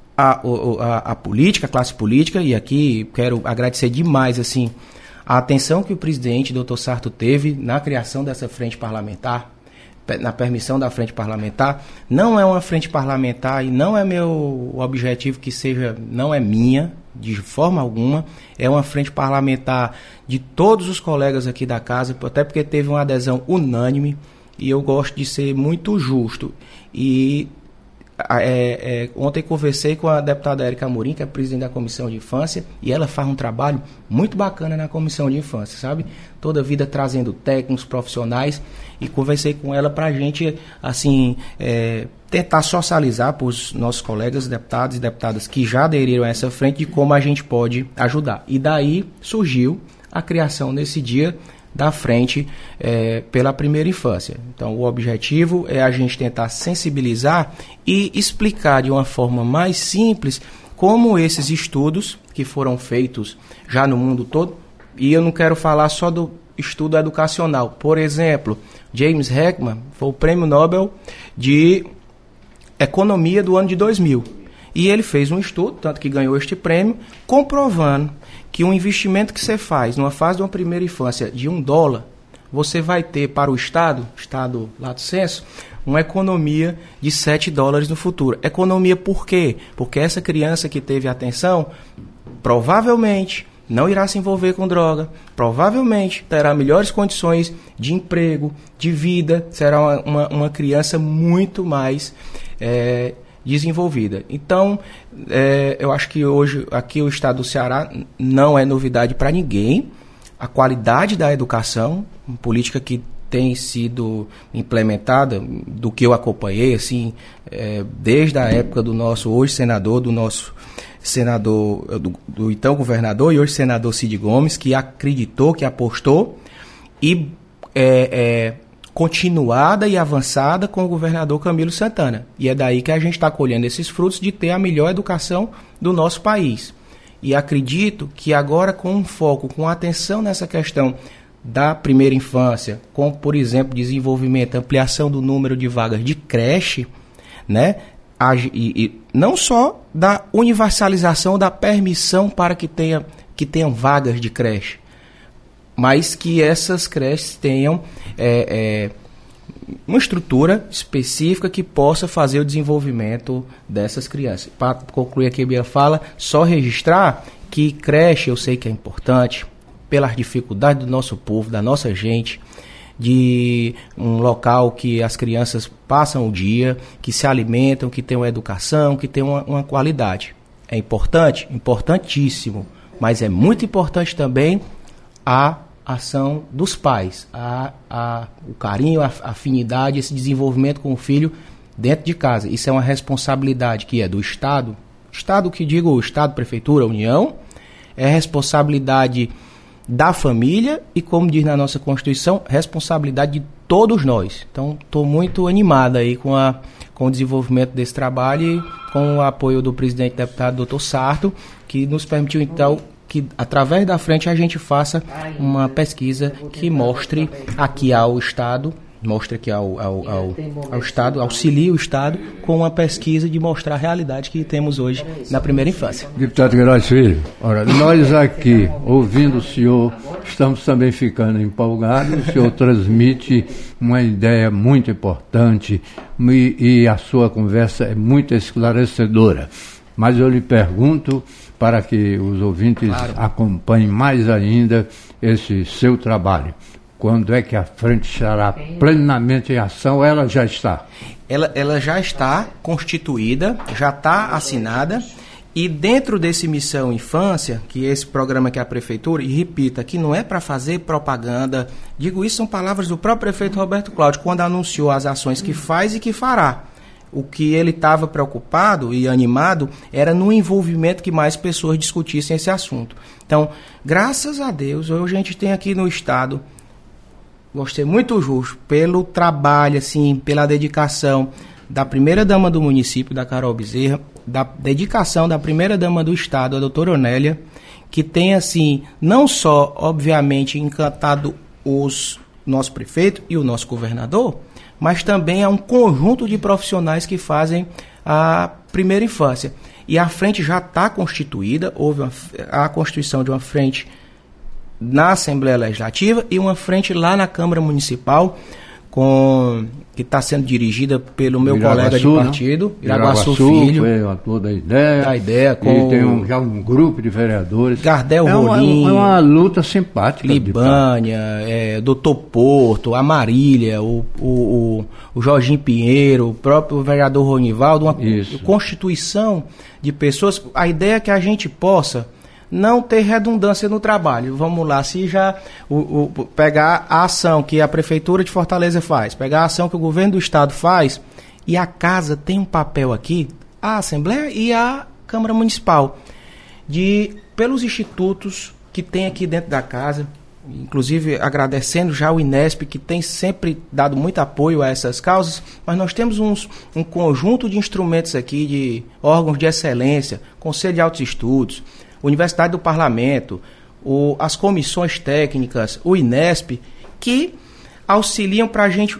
a política, a classe política, e aqui quero agradecer demais assim, a atenção que o presidente, Dr. Sarto, teve na criação dessa frente parlamentar, na permissão da frente parlamentar. Não é uma frente parlamentar e não é meu objetivo que seja, não é minha, de forma alguma, é uma frente parlamentar de todos os colegas aqui da casa, até porque teve uma adesão unânime, e eu gosto de ser muito justo. E ontem conversei com a deputada Érica Amorim, que é presidente da Comissão de Infância, e ela faz um trabalho muito bacana na Comissão de Infância, sabe? Toda a vida trazendo técnicos, profissionais, e conversei com ela para a gente, assim, tentar socializar para os nossos colegas deputados e deputadas que já aderiram a essa frente de como a gente pode ajudar. E daí surgiu a criação nesse dia da frente pela primeira infância. Então, o objetivo é a gente tentar sensibilizar e explicar de uma forma mais simples como esses estudos que foram feitos já no mundo todo, e eu não quero falar só do estudo educacional. Por exemplo, James Heckman foi o prêmio Nobel de Economia do ano de 2000. E ele fez um estudo, tanto que ganhou este prêmio, comprovando que um investimento que você faz numa fase de uma primeira infância de $1, você vai ter para o Estado lato sensu, uma economia de $7 no futuro. Economia por quê? Porque essa criança que teve atenção, provavelmente não irá se envolver com droga, provavelmente terá melhores condições de emprego, de vida, será uma criança muito mais desenvolvida. Então, eu acho que hoje aqui o Estado do Ceará não é novidade para ninguém. A qualidade da educação, uma política que tem sido implementada, do que eu acompanhei, assim, desde a época do nosso hoje senador, do então governador e hoje senador Cid Gomes, que acreditou, que apostou, e continuada e avançada com o governador Camilo Santana. E é daí que a gente está colhendo esses frutos de ter a melhor educação do nosso país. E acredito que agora, com um foco, com atenção nessa questão da primeira infância, com, por exemplo, desenvolvimento, ampliação do número de vagas de creche, né? E não só da universalização da permissão para que tenham vagas de creche, mas que essas creches tenham uma estrutura específica que possa fazer o desenvolvimento dessas crianças. Para concluir aqui a minha fala, só registrar que creche eu sei que é importante, pelas dificuldades do nosso povo, da nossa gente, de um local que as crianças passam o dia, que se alimentam, que tem uma educação, que tem uma qualidade. É importante? Importantíssimo. Mas é muito importante também a ação dos pais, o carinho, a afinidade, esse desenvolvimento com o filho dentro de casa. Isso é uma responsabilidade que é do Estado. Estado que digo, o Estado, Prefeitura, União, é responsabilidade da família e, como diz na nossa Constituição, responsabilidade de todos nós. Então, estou muito animado aí com o desenvolvimento desse trabalho e com o apoio do presidente deputado Dr. Sarto, que nos permitiu, então, que através da frente a gente faça uma pesquisa que mostre aqui ao Estado, mostre aqui ao Estado, auxilie o Estado com uma pesquisa de mostrar a realidade que temos hoje na primeira infância. Deputado Queiroz Filho, ora, nós aqui, ouvindo o senhor, estamos também ficando empolgados. O senhor transmite uma ideia muito importante e a sua conversa é muito esclarecedora. Mas eu lhe pergunto, para que os ouvintes acompanhem mais ainda esse seu trabalho, quando é que a frente estará plenamente em ação? Ela já está? Ela já está constituída, já está assinada, e dentro desse Missão Infância, que é esse programa que a Prefeitura, e repita, que não é para fazer propaganda, digo isso, são palavras do próprio prefeito Roberto Cláudio, quando anunciou as ações que faz e que fará. O que ele estava preocupado e animado era no envolvimento que mais pessoas discutissem esse assunto. Então, graças a Deus, hoje a gente tem aqui no Estado, gostei muito justo, pelo trabalho, assim, pela dedicação da primeira-dama do município, da Carol Bezerra, da dedicação da primeira-dama do Estado, a doutora Onélia, que tem, assim, não só, obviamente, encantado os nosso prefeito e o nosso governador, mas também é um conjunto de profissionais que fazem a primeira infância. E a frente já está constituída, houve a constituição de uma frente na Assembleia Legislativa e uma frente lá na Câmara Municipal, que está sendo dirigida pelo meu colega de partido, Iraguaçu Filho. Foi o ator da ideia. Com e tem já um grupo de vereadores. Gardel Rolim. É uma luta simpática. Libânia, Doutor Porto, a Marília, o Jorginho Pinheiro, o próprio vereador Ronivaldo, uma constituição de pessoas. A ideia é que a gente possa não ter redundância no trabalho. Vamos lá, se já pegar a ação que a Prefeitura de Fortaleza faz, pegar a ação que o governo do Estado faz, e a Casa tem um papel aqui, a Assembleia e a Câmara Municipal, pelos institutos que tem aqui dentro da Casa, inclusive agradecendo já o INESP, que tem sempre dado muito apoio a essas causas, mas nós temos um conjunto de instrumentos aqui, de órgãos de excelência, Conselho de Altos Estudos, Universidade do Parlamento, as comissões técnicas, o INESP, que auxiliam para a gente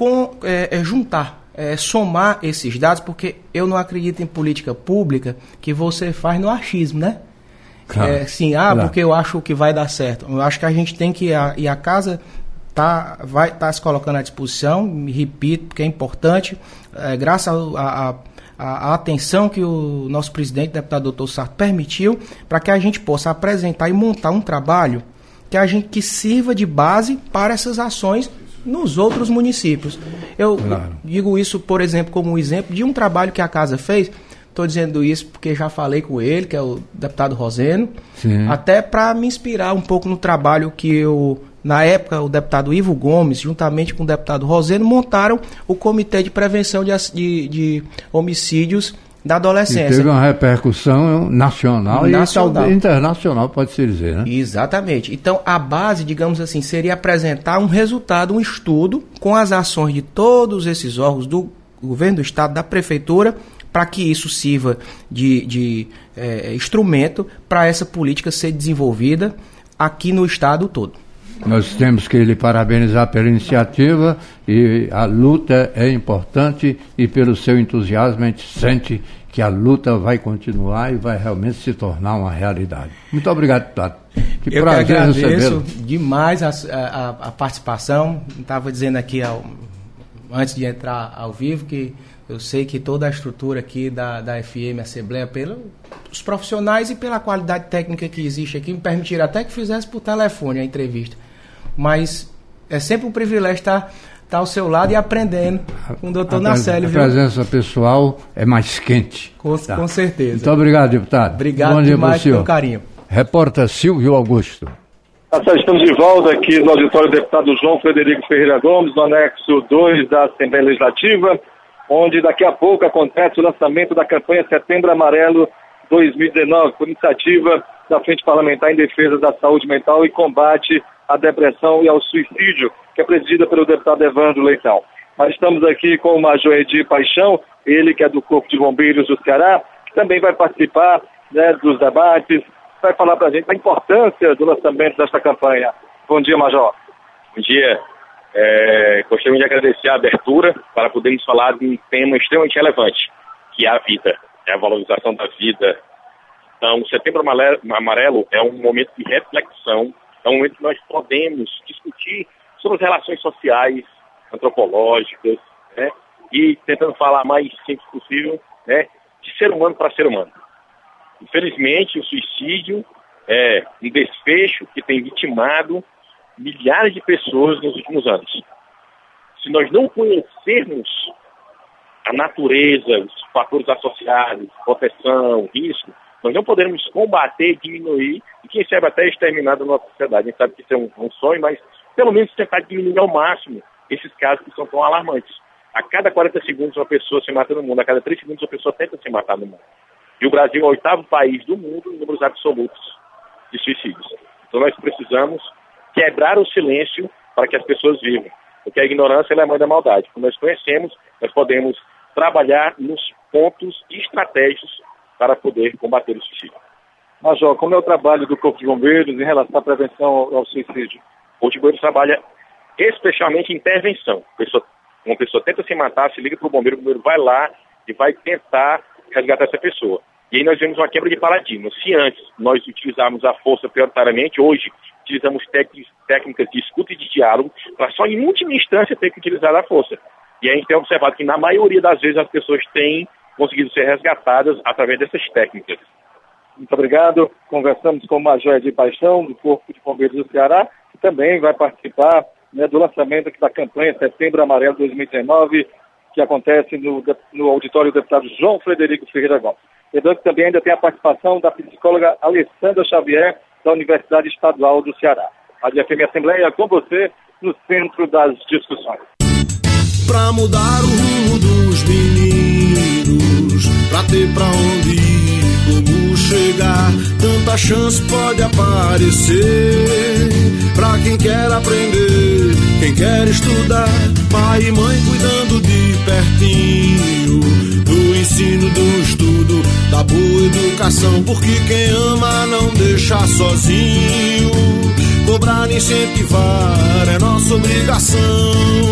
juntar, somar esses dados, porque eu não acredito em política pública que você faz no achismo, né? Claro, claro. Porque eu acho que vai dar certo. Eu acho que a gente tem que... E a Casa vai estar se colocando à disposição, me repito, porque é importante, graças a atenção que o nosso presidente, o deputado doutor Sarto, permitiu, para que a gente possa apresentar e montar um trabalho que sirva de base para essas ações nos outros municípios. Eu digo isso, por exemplo, como um exemplo de um trabalho que a Casa fez. Estou dizendo isso porque já falei com ele, que é o deputado Roseno, até para me inspirar um pouco no trabalho que na época, o deputado Ivo Gomes, juntamente com o deputado Roseno, montaram o Comitê de Prevenção de Homicídios da Adolescência. E teve uma repercussão nacional e internacional, pode-se dizer, né? Exatamente. Então, a base, digamos assim, seria apresentar um resultado, um estudo, com as ações de todos esses órgãos do governo do Estado, da Prefeitura, para que isso sirva de instrumento para essa política ser desenvolvida aqui no Estado todo. Nós temos que lhe parabenizar pela iniciativa, e a luta é importante, e pelo seu entusiasmo a gente sente que a luta vai continuar e vai realmente se tornar uma realidade. Muito obrigado, deputado. Eu que agradeço demais a participação. Estava dizendo aqui, antes de entrar ao vivo, que eu sei que toda a estrutura aqui da FM Assembleia, pelos profissionais e pela qualidade técnica que existe aqui, me permitiram até que fizesse por telefone a entrevista. Mas é sempre um privilégio estar ao seu lado e aprendendo com o doutor Nacélio. A presença pessoal é mais quente. Com certeza. Muito obrigado, deputado. Obrigado Bom demais pelo carinho. Repórter Silvio Augusto. Estamos de volta aqui no auditório do deputado João Frederico Ferreira Gomes, no anexo 2 da Assembleia Legislativa, onde daqui a pouco acontece o lançamento da campanha Setembro Amarelo 2019, por iniciativa da Frente Parlamentar em Defesa da Saúde Mental e Combate à Depressão e ao Suicídio, que é presidida pelo deputado Evandro Leitão. Nós estamos aqui com o Major Edir Paixão, ele que é do Corpo de Bombeiros do Ceará, que também vai participar, né, dos debates, vai falar para a gente da importância do lançamento desta campanha. Bom dia, Major. Bom dia. Gostaria de agradecer a abertura para podermos falar de um tema extremamente relevante, que é a vida, é a valorização da vida. Então, o Setembro Amarelo é um momento de reflexão, é um momento que nós podemos discutir sobre as relações sociais, antropológicas, né, e tentando falar mais simples possível, né, de ser humano para ser humano. Infelizmente, o suicídio é um desfecho que tem vitimado milhares de pessoas nos últimos anos. Se nós não conhecermos a natureza, os fatores associados, proteção, risco, nós não poderemos combater, diminuir e, quem sabe, até exterminar da nossa sociedade. A gente sabe que isso é um sonho, mas pelo menos tentar diminuir ao máximo esses casos que são tão alarmantes. A cada 40 segundos uma pessoa se mata no mundo, a cada 3 segundos uma pessoa tenta se matar no mundo. E o Brasil é o 8º país do mundo em números absolutos de suicídios. Então nós precisamos quebrar o silêncio para que as pessoas vivam. Porque a ignorância é a mãe da maldade. Quando nós conhecemos, nós podemos trabalhar nos pontos estratégicos para poder combater o suicídio. Major, como é o trabalho do Corpo de Bombeiros em relação à prevenção ao suicídio? O Corpo de Bombeiros trabalha especialmente em intervenção. Uma pessoa tenta se matar, se liga para o bombeiro vai lá e vai tentar resgatar essa pessoa. E aí nós vemos uma quebra de paradigma. Se antes nós utilizávamos a força prioritariamente, hoje utilizamos técnicas de escuta e de diálogo, para só em última instância ter que utilizar a força. E a gente tem observado que na maioria das vezes as pessoas têm conseguido ser resgatadas através dessas técnicas. Muito obrigado. Conversamos com o Major Edir Paixão, do Corpo de Bombeiros do Ceará, que também vai participar, né, do lançamento aqui da campanha Setembro Amarelo 2019, que acontece no auditório do deputado João Frederico Ferreira Gomes. Lembrando que também ainda tem a participação da psicóloga Alessandra Xavier, da Universidade Estadual do Ceará. A FM Assembleia com você no centro das discussões. Pra mudar o rumo dos meninos, pra ter pra onde ir, como chegar, tanta chance pode aparecer. Pra quem quer aprender, quem quer estudar, pai e mãe cuidando de pertinho, do ensino, do estudo, da boa educação, porque quem ama não deixa sozinho. Cobrar e incentivar é nossa obrigação.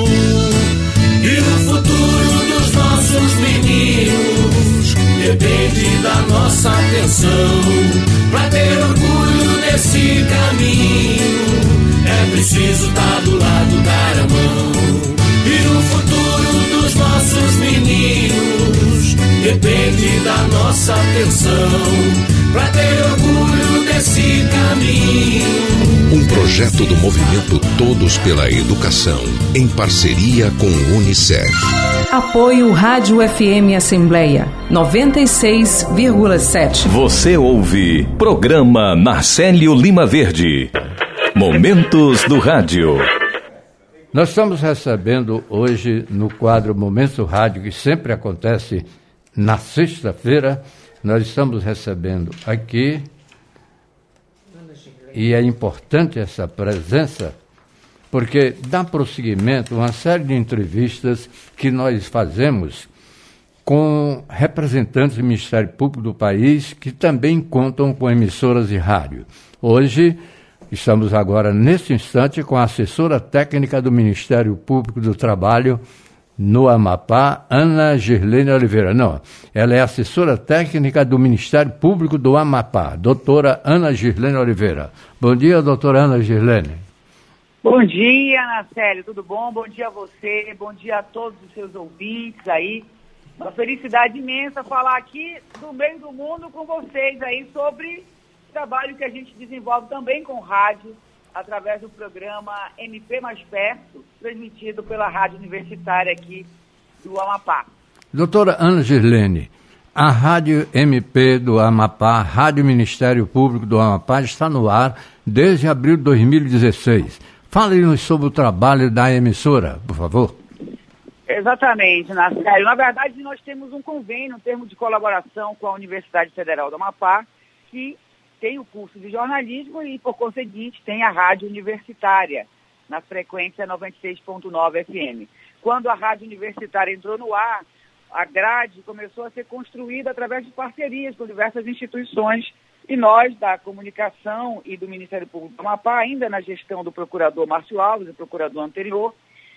E o futuro dos nossos meninos depende da nossa atenção. Pra ter orgulho desse caminho, é preciso estar do lado, dar a mão. E o futuro dos nossos meninos depende da nossa atenção. Pra ter orgulho desse caminho. Um projeto do movimento Todos pela Educação, em parceria com o Unicef. Apoio Rádio FM Assembleia 96,7. Você ouve Programa Narcélio Lima Verde. Momentos do Rádio. Nós estamos recebendo hoje no quadro Momentos do Rádio, que sempre acontece na sexta-feira, nós estamos recebendo aqui, e é importante essa presença, porque dá prosseguimento a uma série de entrevistas que nós fazemos com representantes do Ministério Público do país, que também contam com emissoras de rádio. Hoje, estamos agora, neste instante, com a assessora técnica do Ministério Público do Trabalho no Amapá, Ana Girlene Oliveira. Não, ela é assessora técnica do Ministério Público do Amapá, doutora Ana Girlene Oliveira. Bom dia, doutora Ana Girlene. Bom dia, Narcélio, tudo bom? Bom dia a você, bom dia a todos os seus ouvintes aí. Uma felicidade imensa falar aqui do meio do mundo com vocês aí sobre o trabalho que a gente desenvolve também com rádio, através do programa MP Mais Perto, transmitido pela Rádio Universitária aqui do Amapá. Doutora Ana Girlene, a Rádio MP do Amapá, Rádio Ministério Público do Amapá, está no ar desde abril de 2016. Fale-nos sobre o trabalho da emissora, por favor. Exatamente, Narcélio. Na verdade, nós temos um convênio, um termo de colaboração com a Universidade Federal do Amapá, que tem o curso de jornalismo e, por conseguinte, tem a rádio universitária, na frequência 96.9 FM. Quando a rádio universitária entrou no ar, a grade começou a ser construída através de parcerias com diversas instituições, e nós, da comunicação e do Ministério Público do Amapá, ainda na gestão do procurador Márcio Alves, o procurador anterior,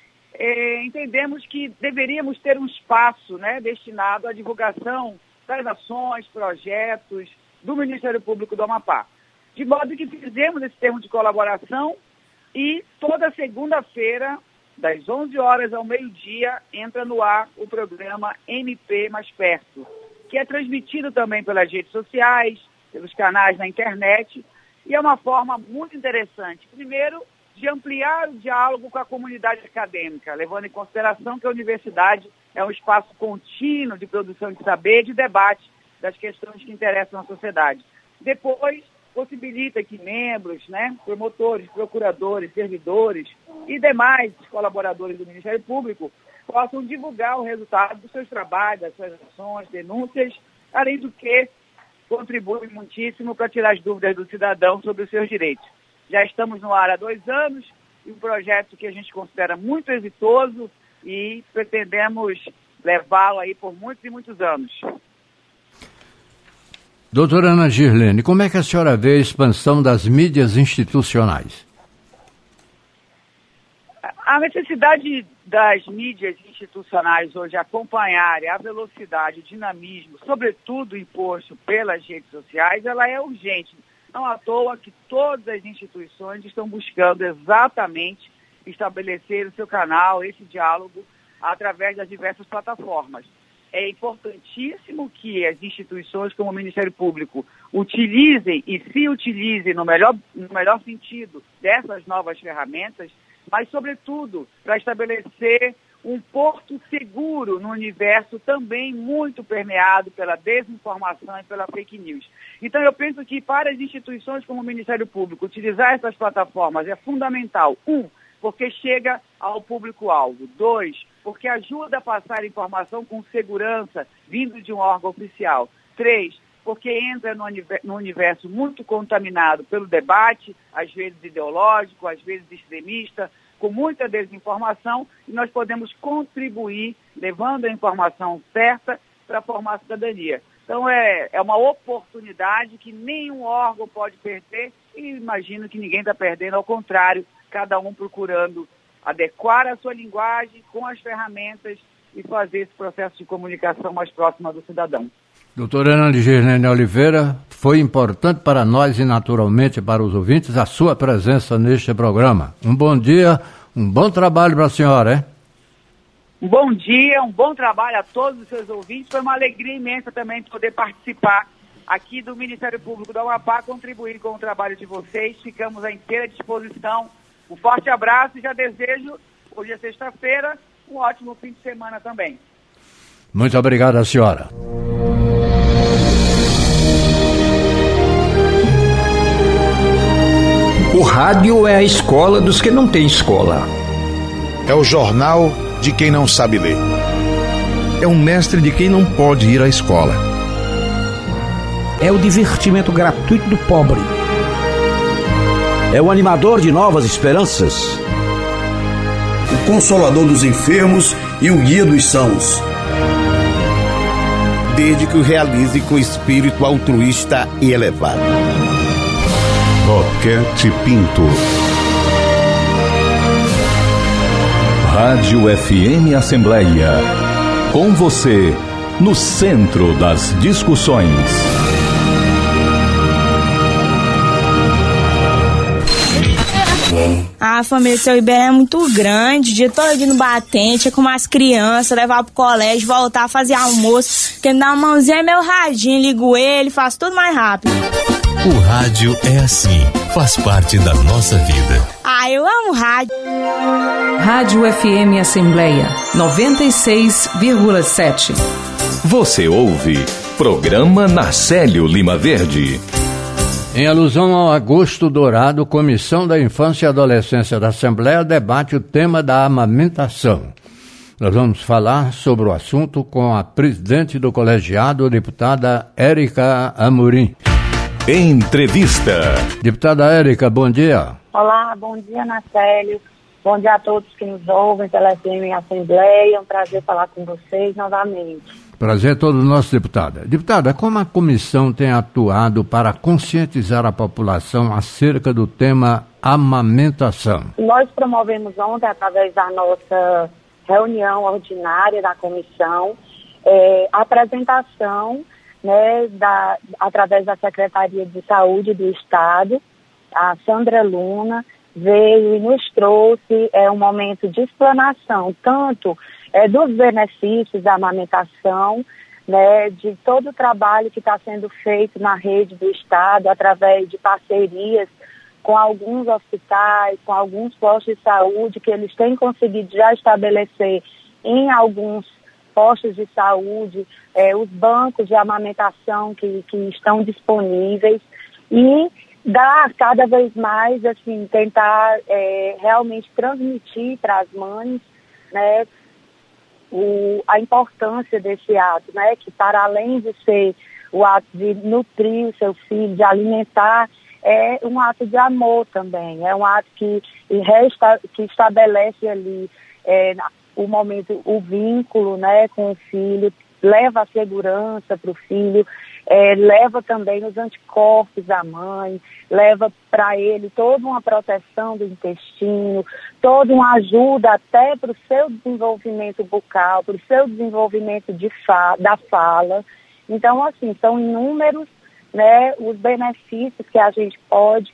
entendemos que deveríamos ter um espaço, né, destinado à divulgação das ações, projetos do Ministério Público do Amapá. De modo que fizemos esse termo de colaboração e toda segunda-feira, das 11 horas ao meio-dia, entra no ar o programa MP Mais Perto, que é transmitido também pelas redes sociais, pelos canais na internet, e é uma forma muito interessante. Primeiro, de ampliar o diálogo com a comunidade acadêmica, levando em consideração que a universidade é um espaço contínuo de produção de saber e de debate das questões que interessam a sociedade. Depois, possibilita que membros, né, promotores, procuradores, servidores e demais colaboradores do Ministério Público possam divulgar o resultado dos seus trabalhos, das suas ações, denúncias, além do que contribui muitíssimo para tirar as dúvidas do cidadão sobre os seus direitos. Já estamos no ar há 2 anos, e um projeto que a gente considera muito exitoso, e pretendemos levá-lo aí por muitos e muitos anos. Doutora Ana Girlene, como é que a senhora vê a expansão das mídias institucionais? A necessidade das mídias institucionais hoje acompanharem a velocidade, o dinamismo, sobretudo imposto pelas redes sociais, ela é urgente. Não à toa que todas as instituições estão buscando exatamente estabelecer o seu canal, esse diálogo, através das diversas plataformas. É importantíssimo que as instituições, como o Ministério Público, utilizem e se utilizem no melhor sentido dessas novas ferramentas, mas, sobretudo, para estabelecer um porto seguro no universo também muito permeado pela desinformação e pela fake news. Então, eu penso que para as instituições como o Ministério Público, utilizar essas plataformas é fundamental. 1, porque chega ao público-alvo. 2, porque ajuda a passar informação com segurança vindo de um órgão oficial. 3, porque entra no universo muito contaminado pelo debate, às vezes ideológico, às vezes extremista, com muita desinformação, e nós podemos contribuir, levando a informação certa para formar a cidadania. Então, é uma oportunidade que nenhum órgão pode perder, e imagino que ninguém está perdendo, ao contrário, cada um procurando adequar a sua linguagem com as ferramentas e fazer esse processo de comunicação mais próximo do cidadão. Doutora Ana Girlene Oliveira, foi importante para nós e naturalmente para os ouvintes a sua presença neste programa. Um bom dia, um bom trabalho para a senhora, hein? Um bom dia, um bom trabalho a todos os seus ouvintes. Foi uma alegria imensa também poder participar aqui do Ministério Público do Amapá, contribuir com o trabalho de vocês. Ficamos à inteira disposição. Um forte abraço e já desejo, hoje é sexta-feira, um ótimo fim de semana também. Muito obrigado, a senhora. O rádio é a escola dos que não têm escola. É o jornal de quem não sabe ler. É o mestre de quem não pode ir à escola. É o divertimento gratuito do pobre. É o animador de novas esperanças. O consolador dos enfermos e o guia dos sãos. Desde que o realize com espírito altruísta e elevado. Roquete Pinto. Rádio FM Assembleia. Com você, no centro das discussões. A família do seu Iber é muito grande, o dia todo no batente, com umas crianças, levar pro colégio, voltar, fazer almoço. Quem dá uma mãozinha é meu radinho, ligo ele, faço tudo mais rápido. O rádio é assim, faz parte da nossa vida. Ah, eu amo rádio. Rádio FM Assembleia 96,7. Você ouve Programa Narcélio Lima Verde. Em alusão ao Agosto Dourado, Comissão da Infância e Adolescência da Assembleia debate o tema da amamentação. Nós vamos falar sobre o assunto com a presidente do colegiado, a deputada Érica Amorim. Entrevista. Deputada Érica, bom dia. Olá, bom dia, Narcélio. Bom dia a todos que nos ouvem pela FM Assembleia. É um prazer falar com vocês novamente. Prazer todo nosso, deputada. Deputada, como a comissão tem atuado para conscientizar a população acerca do tema amamentação? Nós promovemos ontem, através da nossa reunião ordinária da comissão, a apresentação, através da Secretaria de Saúde do Estado, a Sandra Luna veio e nos trouxe um momento de explanação, tanto dos benefícios da amamentação, de todo o trabalho que está sendo feito na rede do Estado, através de parcerias com alguns hospitais, com alguns postos de saúde, que eles têm conseguido já estabelecer em alguns postos de saúde, os bancos de amamentação que estão disponíveis, e dar cada vez mais, assim, tentar realmente transmitir para as mães, a importância desse ato, que para além de ser o ato de nutrir o seu filho, de alimentar, é um ato de amor também, é um ato que estabelece ali o momento, o vínculo, né, com o filho, leva a segurança para o filho, leva também os anticorpos da mãe, leva para ele toda uma proteção do intestino, toda uma ajuda até para o seu desenvolvimento bucal, para o seu desenvolvimento da fala. Então, assim, são inúmeros, né, os benefícios que a gente pode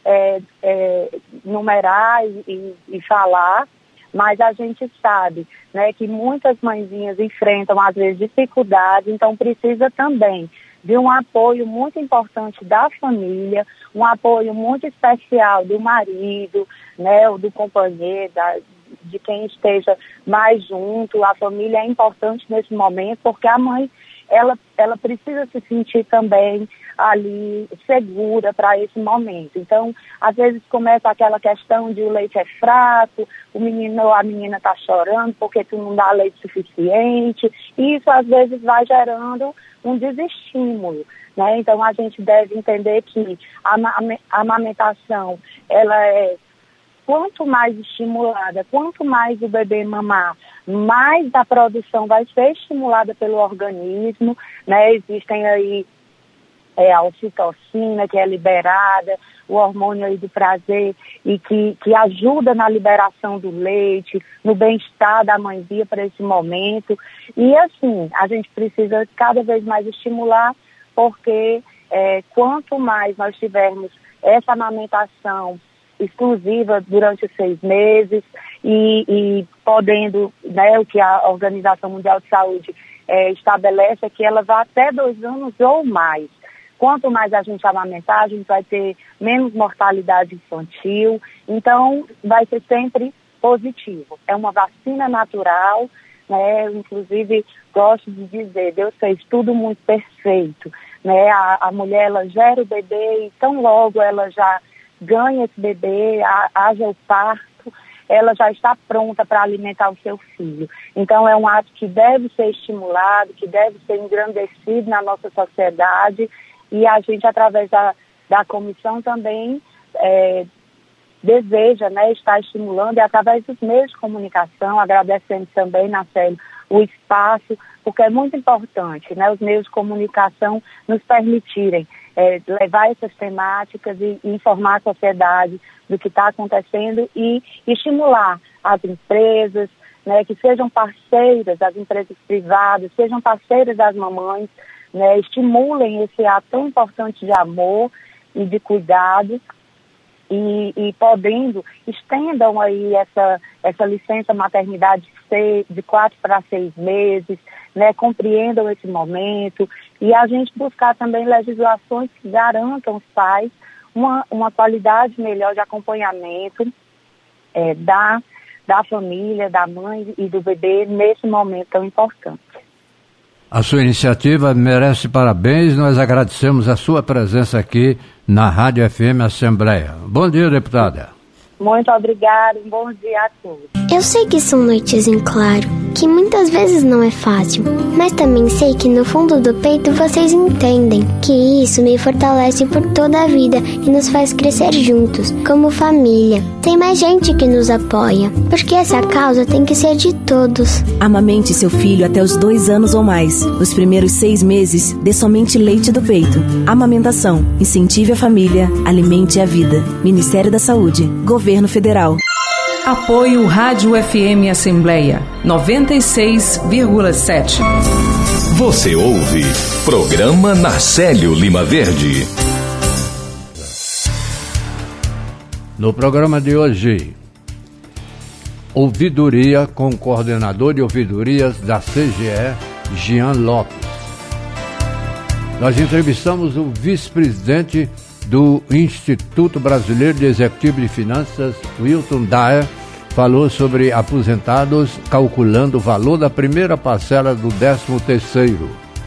numerar e falar, mas a gente sabe, né, que muitas mãezinhas enfrentam, às vezes, dificuldades, então precisa também de um apoio muito importante da família, um apoio muito especial do marido, né, ou do companheiro, de quem esteja mais junto. A família é importante nesse momento, porque a mãe, ela precisa se sentir também ali segura para esse momento. Então, às vezes começa aquela questão de o leite é fraco, o menino ou a menina está chorando porque tu não dá leite suficiente, e isso às vezes vai gerando um desestímulo, né? Então, a gente deve entender que a amamentação, ela é quanto mais estimulada, quanto mais o bebê mamar, mais a produção vai ser estimulada pelo organismo, né? Existem aí a ocitocina, que é liberada, o hormônio aí do prazer, e que ajuda na liberação do leite, no bem-estar da mãezinha para esse momento. E assim, a gente precisa cada vez mais estimular, porque quanto mais nós tivermos essa amamentação exclusiva durante os 6 meses e podendo, né, o que a Organização Mundial de Saúde estabelece é que ela vá até 2 anos ou mais. Quanto mais a gente amamentar, a gente vai ter menos mortalidade infantil, então vai ser sempre positivo. É uma vacina natural, né? Inclusive, gosto de dizer, Deus fez tudo muito perfeito, né? A mulher, ela gera o bebê e tão logo ela já ganha esse bebê, haja o parto, ela já está pronta para alimentar o seu filho. Então, é um ato que deve ser estimulado, que deve ser engrandecido na nossa sociedade, e a gente, através da comissão, também deseja, né, estar estimulando, e através dos meios de comunicação, agradecendo também, Nacélio, o espaço, porque é muito importante, né, os meios de comunicação nos permitirem levar essas temáticas e informar a sociedade do que está acontecendo e estimular as empresas, né, que sejam parceiras, as empresas privadas, sejam parceiras das mamães, né, estimulem esse ato tão importante de amor e de cuidado e podendo, estendam aí essa licença maternidade de 4 para 6 meses, né, compreendam esse momento, e a gente buscar também legislações que garantam aos pais uma qualidade melhor de acompanhamento da família, da mãe e do bebê nesse momento tão importante. A sua iniciativa merece parabéns. Nós agradecemos a sua presença aqui na Rádio FM Assembleia. Bom dia, deputada. Muito obrigada, um bom dia a todos. Eu sei que são noites em claro, que muitas vezes não é fácil, mas também sei que no fundo do peito vocês entendem que isso me fortalece por toda a vida e nos faz crescer juntos, como família. Tem mais gente que nos apoia, porque essa causa tem que ser de todos. Amamente seu filho até os 2 anos ou mais. Os primeiros 6 meses, dê somente leite do peito. Amamentação. Incentive a família. Alimente a vida. Ministério da Saúde. Governo Federal. Apoio Rádio FM Assembleia 96,7. Você ouve Programa Nacélio Lima Verde. No programa de hoje, ouvidoria com o coordenador de ouvidorias da CGE, Jean Lopes. Nós entrevistamos o vice-presidente do Instituto Brasileiro de Executivo de Finanças, Wilton Daer, falou sobre aposentados calculando o valor da primeira parcela do 13º.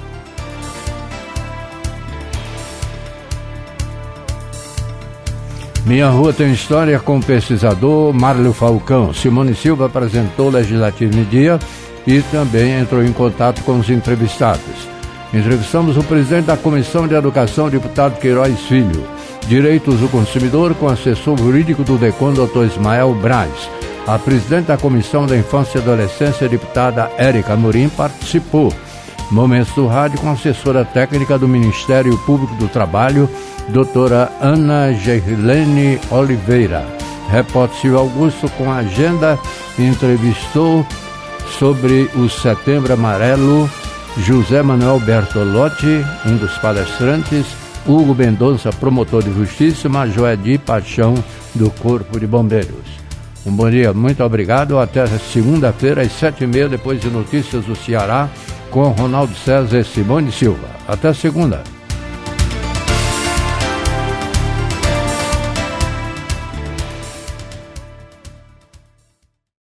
Minha Rua Tem História com o pesquisador Márcio Falcão. Simone Silva apresentou o Legislativo em Dia e também entrou em contato com os entrevistados. Entrevistamos o presidente da Comissão de Educação, deputado Queiroz Filho. Direitos do Consumidor com o assessor jurídico do DECON, Dr. Ismael Braz. A presidente da Comissão da Infância e Adolescência, deputada Érica Amorim, participou. Momentos do Rádio com a assessora técnica do Ministério Público do Trabalho, doutora Ana Gerlene Oliveira. Repórter Silvio Augusto, com a agenda, entrevistou sobre o Setembro Amarelo José Manuel Bertolotti, um dos palestrantes, Hugo Mendonça, promotor de justiça, Major Edir Paixão, do Corpo de Bombeiros. Um bom dia, muito obrigado. Até segunda-feira, às 7h30, depois de Notícias do Ceará, com Ronaldo César e Simone Silva. Até segunda.